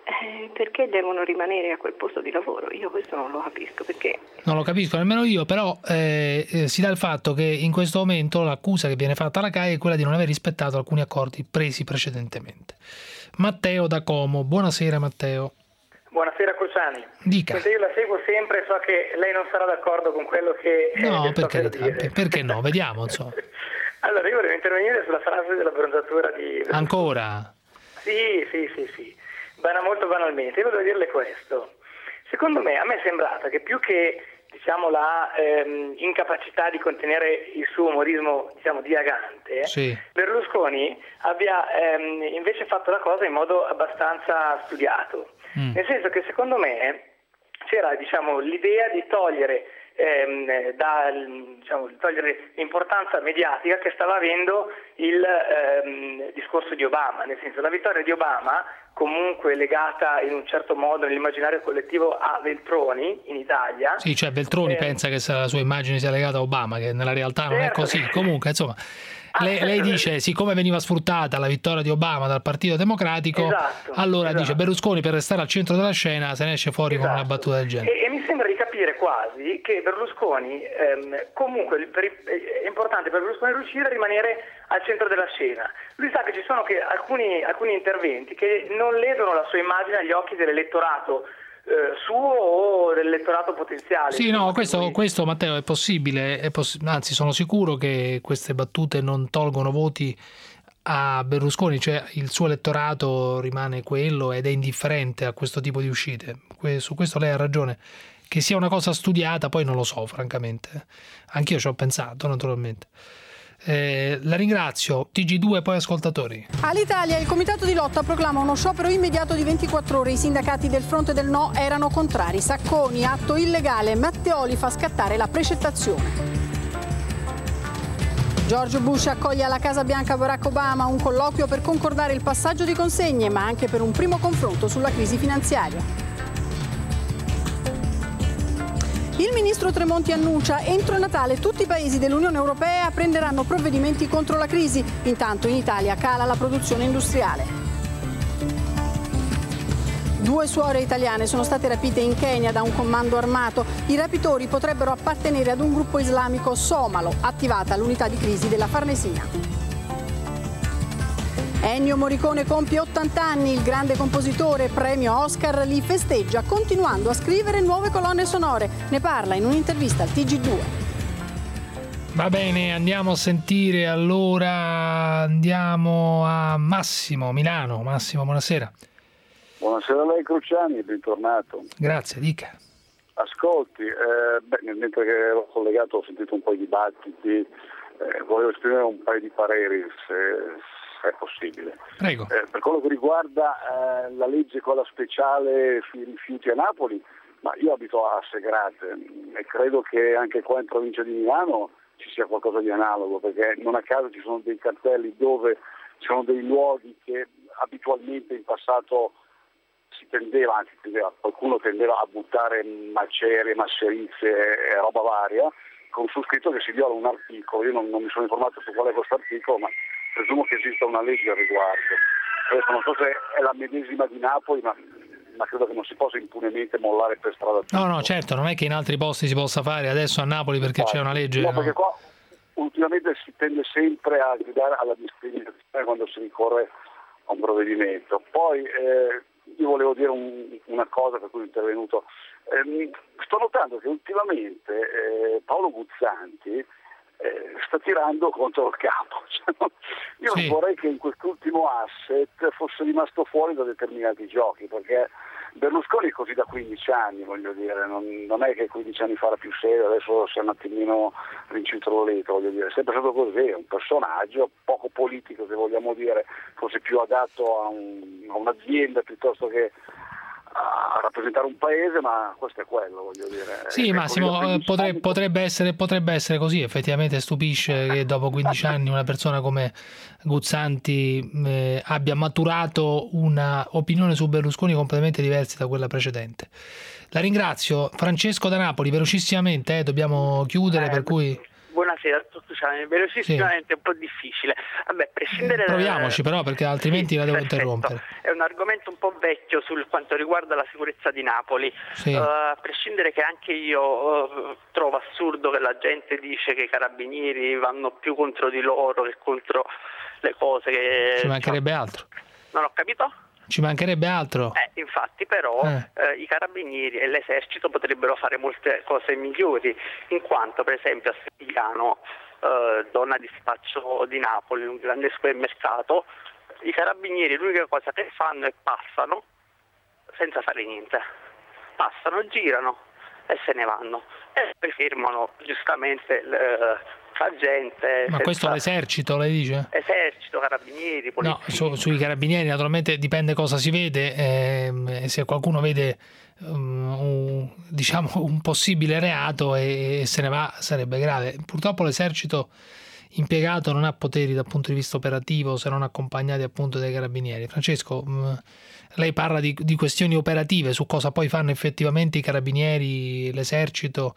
eh, perché devono rimanere a quel posto di lavoro? Io questo non lo capisco, perché... Non lo capisco nemmeno io, però eh, eh, si dà il fatto che in questo momento l'accusa che viene fatta alla C A I è quella di non aver rispettato alcuni accordi presi precedentemente. Matteo da Como, buonasera Matteo. Buonasera Cruciani. Dica. Perché io la seguo sempre, so che lei non sarà d'accordo con quello che... No, eh, per per carità, dire. perché no? Vediamo, insomma. Allora, io volevo intervenire sulla frase della bronzatura di... Ancora? Sì, sì, sì, sì. Bana, molto banalmente. Io volevo dirle questo. Secondo me, a me è sembrata che più che, diciamo, la ehm, incapacità di contenere il suo umorismo, diciamo, dilagante, sì. Berlusconi abbia ehm, invece fatto la cosa in modo abbastanza studiato. Mm. Nel senso che secondo me c'era, diciamo, l'idea di togliere, ehm, da, diciamo, togliere l'importanza mediatica che stava avendo il ehm, discorso di Obama, nel senso la vittoria di Obama, comunque legata in un certo modo nell'immaginario collettivo a Veltroni in Italia. Sì, cioè Veltroni eh, pensa che la sua immagine sia legata a Obama, che nella realtà non certo. è così. Comunque, insomma, lei, lei dice, siccome veniva sfruttata la vittoria di Obama dal Partito Democratico, esatto, allora esatto. dice Berlusconi per restare al centro della scena se ne esce fuori esatto. con una battuta del genere. E, e mi sembra di capire quasi che Berlusconi, ehm, comunque per, è importante per Berlusconi riuscire a rimanere al centro della scena. Lui sa che ci sono che alcuni, alcuni interventi che non ledono la sua immagine agli occhi dell'elettorato eh, suo o dell'elettorato potenziale. Sì, no, questo, questo Matteo è possibile, è poss- anzi sono sicuro che queste battute non tolgono voti a Berlusconi, cioè il suo elettorato rimane quello ed è indifferente a questo tipo di uscite. Que- su questo lei ha ragione. Che sia una cosa studiata, poi non lo so, francamente. Anch'io ci ho pensato, naturalmente. Eh, la ringrazio. T G due, poi ascoltatori. All'Italia il comitato di lotta proclama uno sciopero immediato di ventiquattro ore. I sindacati del fronte del no erano contrari. Sacconi, atto illegale. Matteoli fa scattare la precettazione. George Bush accoglie alla Casa Bianca Barack Obama, un colloquio per concordare il passaggio di consegne, ma anche per un primo confronto sulla crisi finanziaria. Il ministro Tremonti annuncia entro Natale tutti i paesi dell'Unione Europea prenderanno provvedimenti contro la crisi. Intanto in Italia cala la produzione industriale. Due suore italiane sono state rapite in Kenya da un comando armato. I rapitori potrebbero appartenere ad un gruppo islamico somalo, attivata l'unità di crisi della Farnesina. Ennio Morricone compie ottanta anni, il grande compositore, premio Oscar, li festeggia continuando a scrivere nuove colonne sonore. Ne parla in un'intervista al T G due. Va bene, andiamo a sentire allora, andiamo a Massimo, Milano. Massimo, buonasera. Buonasera a lei Cruciani, bentornato. Grazie, dica. Ascolti, eh, beh, mentre che ero collegato ho sentito un po' di dibattiti, eh, volevo esprimere un paio di pareri se... è possibile. Prego. Eh, per quello che riguarda eh, la legge quella speciale sui rifiuti a Napoli, ma io abito a Segrate e credo che anche qua in provincia di Milano ci sia qualcosa di analogo, perché non a caso ci sono dei cartelli dove ci sono dei luoghi che abitualmente in passato si tendeva, anzi tendeva, qualcuno tendeva a buttare macerie, masserizie e roba varia, con su scritto che si viola un articolo. Io non, non mi sono informato su qual è questo articolo, ma presumo che esista una legge al riguardo. Adesso non so se è la medesima di Napoli, ma, ma credo che non si possa impunemente mollare per strada. No, no, certo, non è che in altri posti si possa fare, adesso a Napoli perché c'è una legge. No, no? perché qua ultimamente si tende sempre a gridare alla discriminazione quando si ricorre a un provvedimento. Poi eh, io volevo dire un, una cosa per cui sono intervenuto. Eh, sto notando che ultimamente eh, Paolo Guzzanti Eh, sta tirando contro il capo. Cioè, no? Io sì. vorrei che in quest'ultimo asset fosse rimasto fuori da determinati giochi, perché Berlusconi è così da quindici anni, voglio dire, non, non è che quindici anni fa era più serio, adesso si è un attimino rincintrolito, voglio dire, è sempre stato così, è un personaggio poco politico, se vogliamo dire, forse più adatto a, un, a un'azienda piuttosto che a rappresentare un paese, ma questo è quello, voglio dire. Sì, Massimo, potrebbe, potrebbe, essere, potrebbe essere così, effettivamente stupisce che dopo quindici anni una persona come Guzzanti eh, abbia maturato una opinione su Berlusconi completamente diversa da quella precedente. La ringrazio. Francesco da Napoli, velocissimamente, eh, dobbiamo chiudere, eh, per cui... Buonasera. buonasera, Cruciani, velocissimamente sì. È un po' difficile. Vabbè, prescindere Proviamoci da... però, perché altrimenti sì, la devo perfetto. interrompere. È un argomento un po' vecchio sul quanto riguarda la sicurezza di Napoli. Sì. Uh, a prescindere che anche io uh, trovo assurdo che la gente dice che i carabinieri vanno più contro di loro che contro le cose che... Ci mancherebbe cioè... altro. Non ho capito? Ci mancherebbe altro. Eh, infatti però eh. Eh, i carabinieri e l'esercito potrebbero fare molte cose migliori, in quanto per esempio a Settigliano, eh, zona di spaccio di Napoli, un grande supermercato, i carabinieri l'unica cosa che fanno è passano senza fare niente. Passano, girano e se ne vanno. E poi firmano giustamente le, la gente. Ma questo l'esercito, lei dice? Esercito, carabinieri, polizia. No, su, sui carabinieri naturalmente dipende cosa si vede, eh, se qualcuno vede um, un, diciamo un possibile reato e, e se ne va sarebbe grave. Purtroppo l'esercito impiegato non ha poteri dal punto di vista operativo se non accompagnati appunto dai carabinieri. Francesco, um, lei parla di, di questioni operative, su cosa poi fanno effettivamente i carabinieri, l'esercito,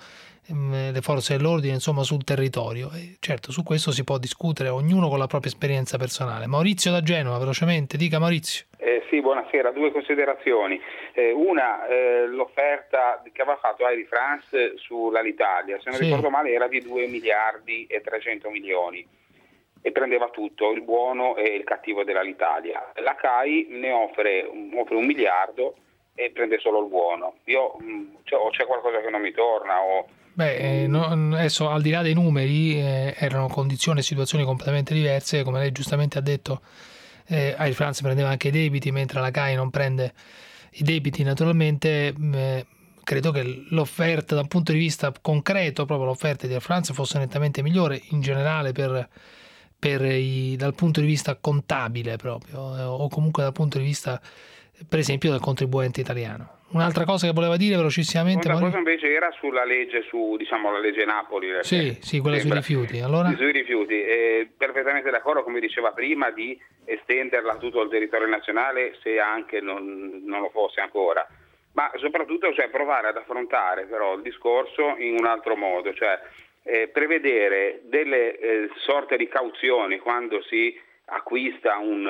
le forze dell'ordine, insomma, sul territorio. E certo, su questo si può discutere, ognuno con la propria esperienza personale. Maurizio da Genova, velocemente, dica Maurizio. Eh, sì, buonasera, due considerazioni. Eh, una, eh, l'offerta che aveva fatto Air France sull'Alitalia, se non sì. ricordo male era di due miliardi e trecento milioni e prendeva tutto, il buono e il cattivo dell'Alitalia. La C A I ne offre, offre un miliardo e prende solo il buono. Io cioè, o c'è qualcosa che non mi torna o Beh, eh, no, adesso al di là dei numeri eh, erano condizioni e situazioni completamente diverse, come lei giustamente ha detto. eh, Air France prendeva anche i debiti, mentre la C A I non prende i debiti naturalmente. eh, credo che l'offerta dal punto di vista concreto, proprio l'offerta di Air France fosse nettamente migliore in generale per, per i, dal punto di vista contabile proprio, eh, o comunque dal punto di vista per esempio del contribuente italiano. Un'altra cosa che voleva dire velocissimamente. Un'altra cosa invece era sulla legge su, diciamo, la legge Napoli. Sì, sì, quella sembra, sui rifiuti. Allora? Sui rifiuti. Eh, perfettamente d'accordo, come diceva prima, di estenderla a tutto il territorio nazionale se anche non, non lo fosse ancora. Ma soprattutto cioè, provare ad affrontare però il discorso in un altro modo, cioè eh, prevedere delle eh, sorte di cauzioni quando si acquista un,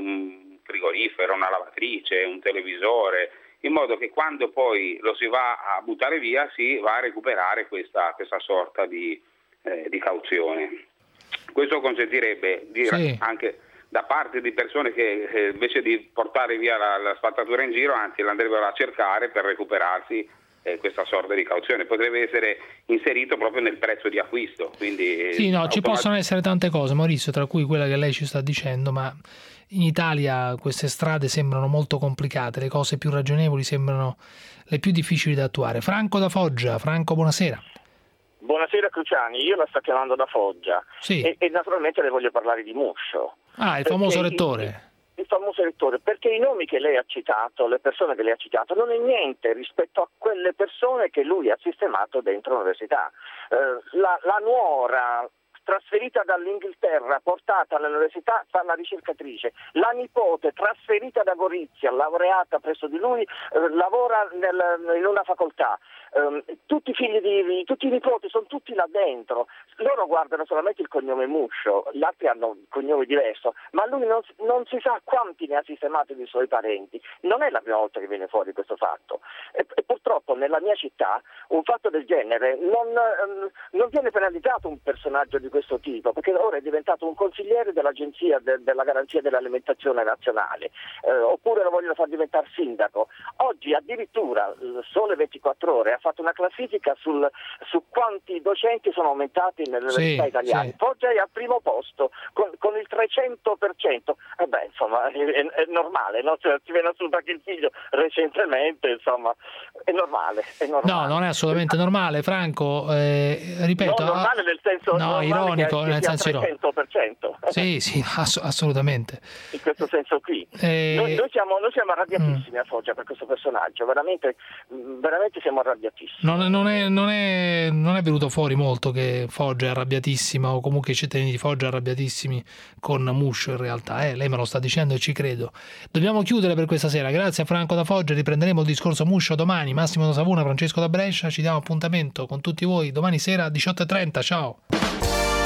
un frigorifero, una lavatrice, un televisore, in modo che quando poi lo si va a buttare via si va a recuperare questa, questa sorta di, eh, di cauzione. Questo consentirebbe di, sì. anche da parte di persone che eh, invece di portare via la, la spazzatura in giro, anzi l'andrebbero a cercare per recuperarsi eh, questa sorta di cauzione. Potrebbe essere inserito proprio nel prezzo di acquisto. Quindi, sì, no, automat- ci possono essere tante cose, Maurizio, tra cui quella che lei ci sta dicendo, ma in Italia queste strade sembrano molto complicate, le cose più ragionevoli sembrano le più difficili da attuare. Franco da Foggia. Franco, buonasera. Buonasera Cruciani, io la sto chiamando da Foggia sì. e, e naturalmente le voglio parlare di Muscio. Ah, il famoso rettore. Il, il famoso rettore, perché i nomi che lei ha citato, le persone che lei ha citato, non è niente rispetto a quelle persone che lui ha sistemato dentro l'università. Eh, la, la nuora trasferita dall'Inghilterra, portata all'università, fa la ricercatrice. La nipote, trasferita da Gorizia, laureata presso di lui, eh, lavora nel, in una facoltà. Um, tutti i figli di, tutti i nipoti sono tutti là dentro. Loro guardano solamente il cognome Muscio, gli altri hanno un cognome diverso, ma lui non, non si sa quanti ne ha sistemati dei suoi parenti. Non è la prima volta che viene fuori questo fatto. E, e purtroppo nella mia città un fatto del genere non, um, non viene penalizzato un personaggio di questo tipo, perché ora è diventato un consigliere dell'Agenzia de, della Garanzia dell'Alimentazione Nazionale, eh, oppure lo vogliono far diventare sindaco. Oggi addirittura il Sole ventiquattro Ore ha fatto una classifica sul, su quanti docenti sono aumentati nelle sì, università italiane. Sì. Foggia è al primo posto con, con il trecento per cento. E beh, insomma, è, è, è normale, no? Cioè, si viene assunto anche il figlio recentemente, insomma, è normale, è normale. No, non è assolutamente normale, Franco, eh, ripeto. No, normale nel senso no, ironico, che, nel che senso trecento per cento. Sì, sì, ass- assolutamente. In questo senso qui. Eh... Noi, noi, siamo, noi siamo arrabbiatissimi mm. a Foggia per questo personaggio, veramente, veramente siamo arrabbiatissimi. Non, non, è, non, è, non è venuto fuori molto che Foggia è arrabbiatissima, o comunque i cittadini di Foggia arrabbiatissimi con Muscio in realtà. Eh, lei me lo sta dicendo e ci credo. Dobbiamo chiudere per questa sera. Grazie a Franco da Foggia, riprenderemo il discorso Muscio domani. Massimo da Savona, Francesco da Brescia, ci diamo appuntamento con tutti voi domani sera alle diciotto e trenta. Ciao.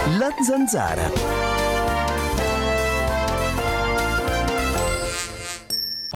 La Zanzara.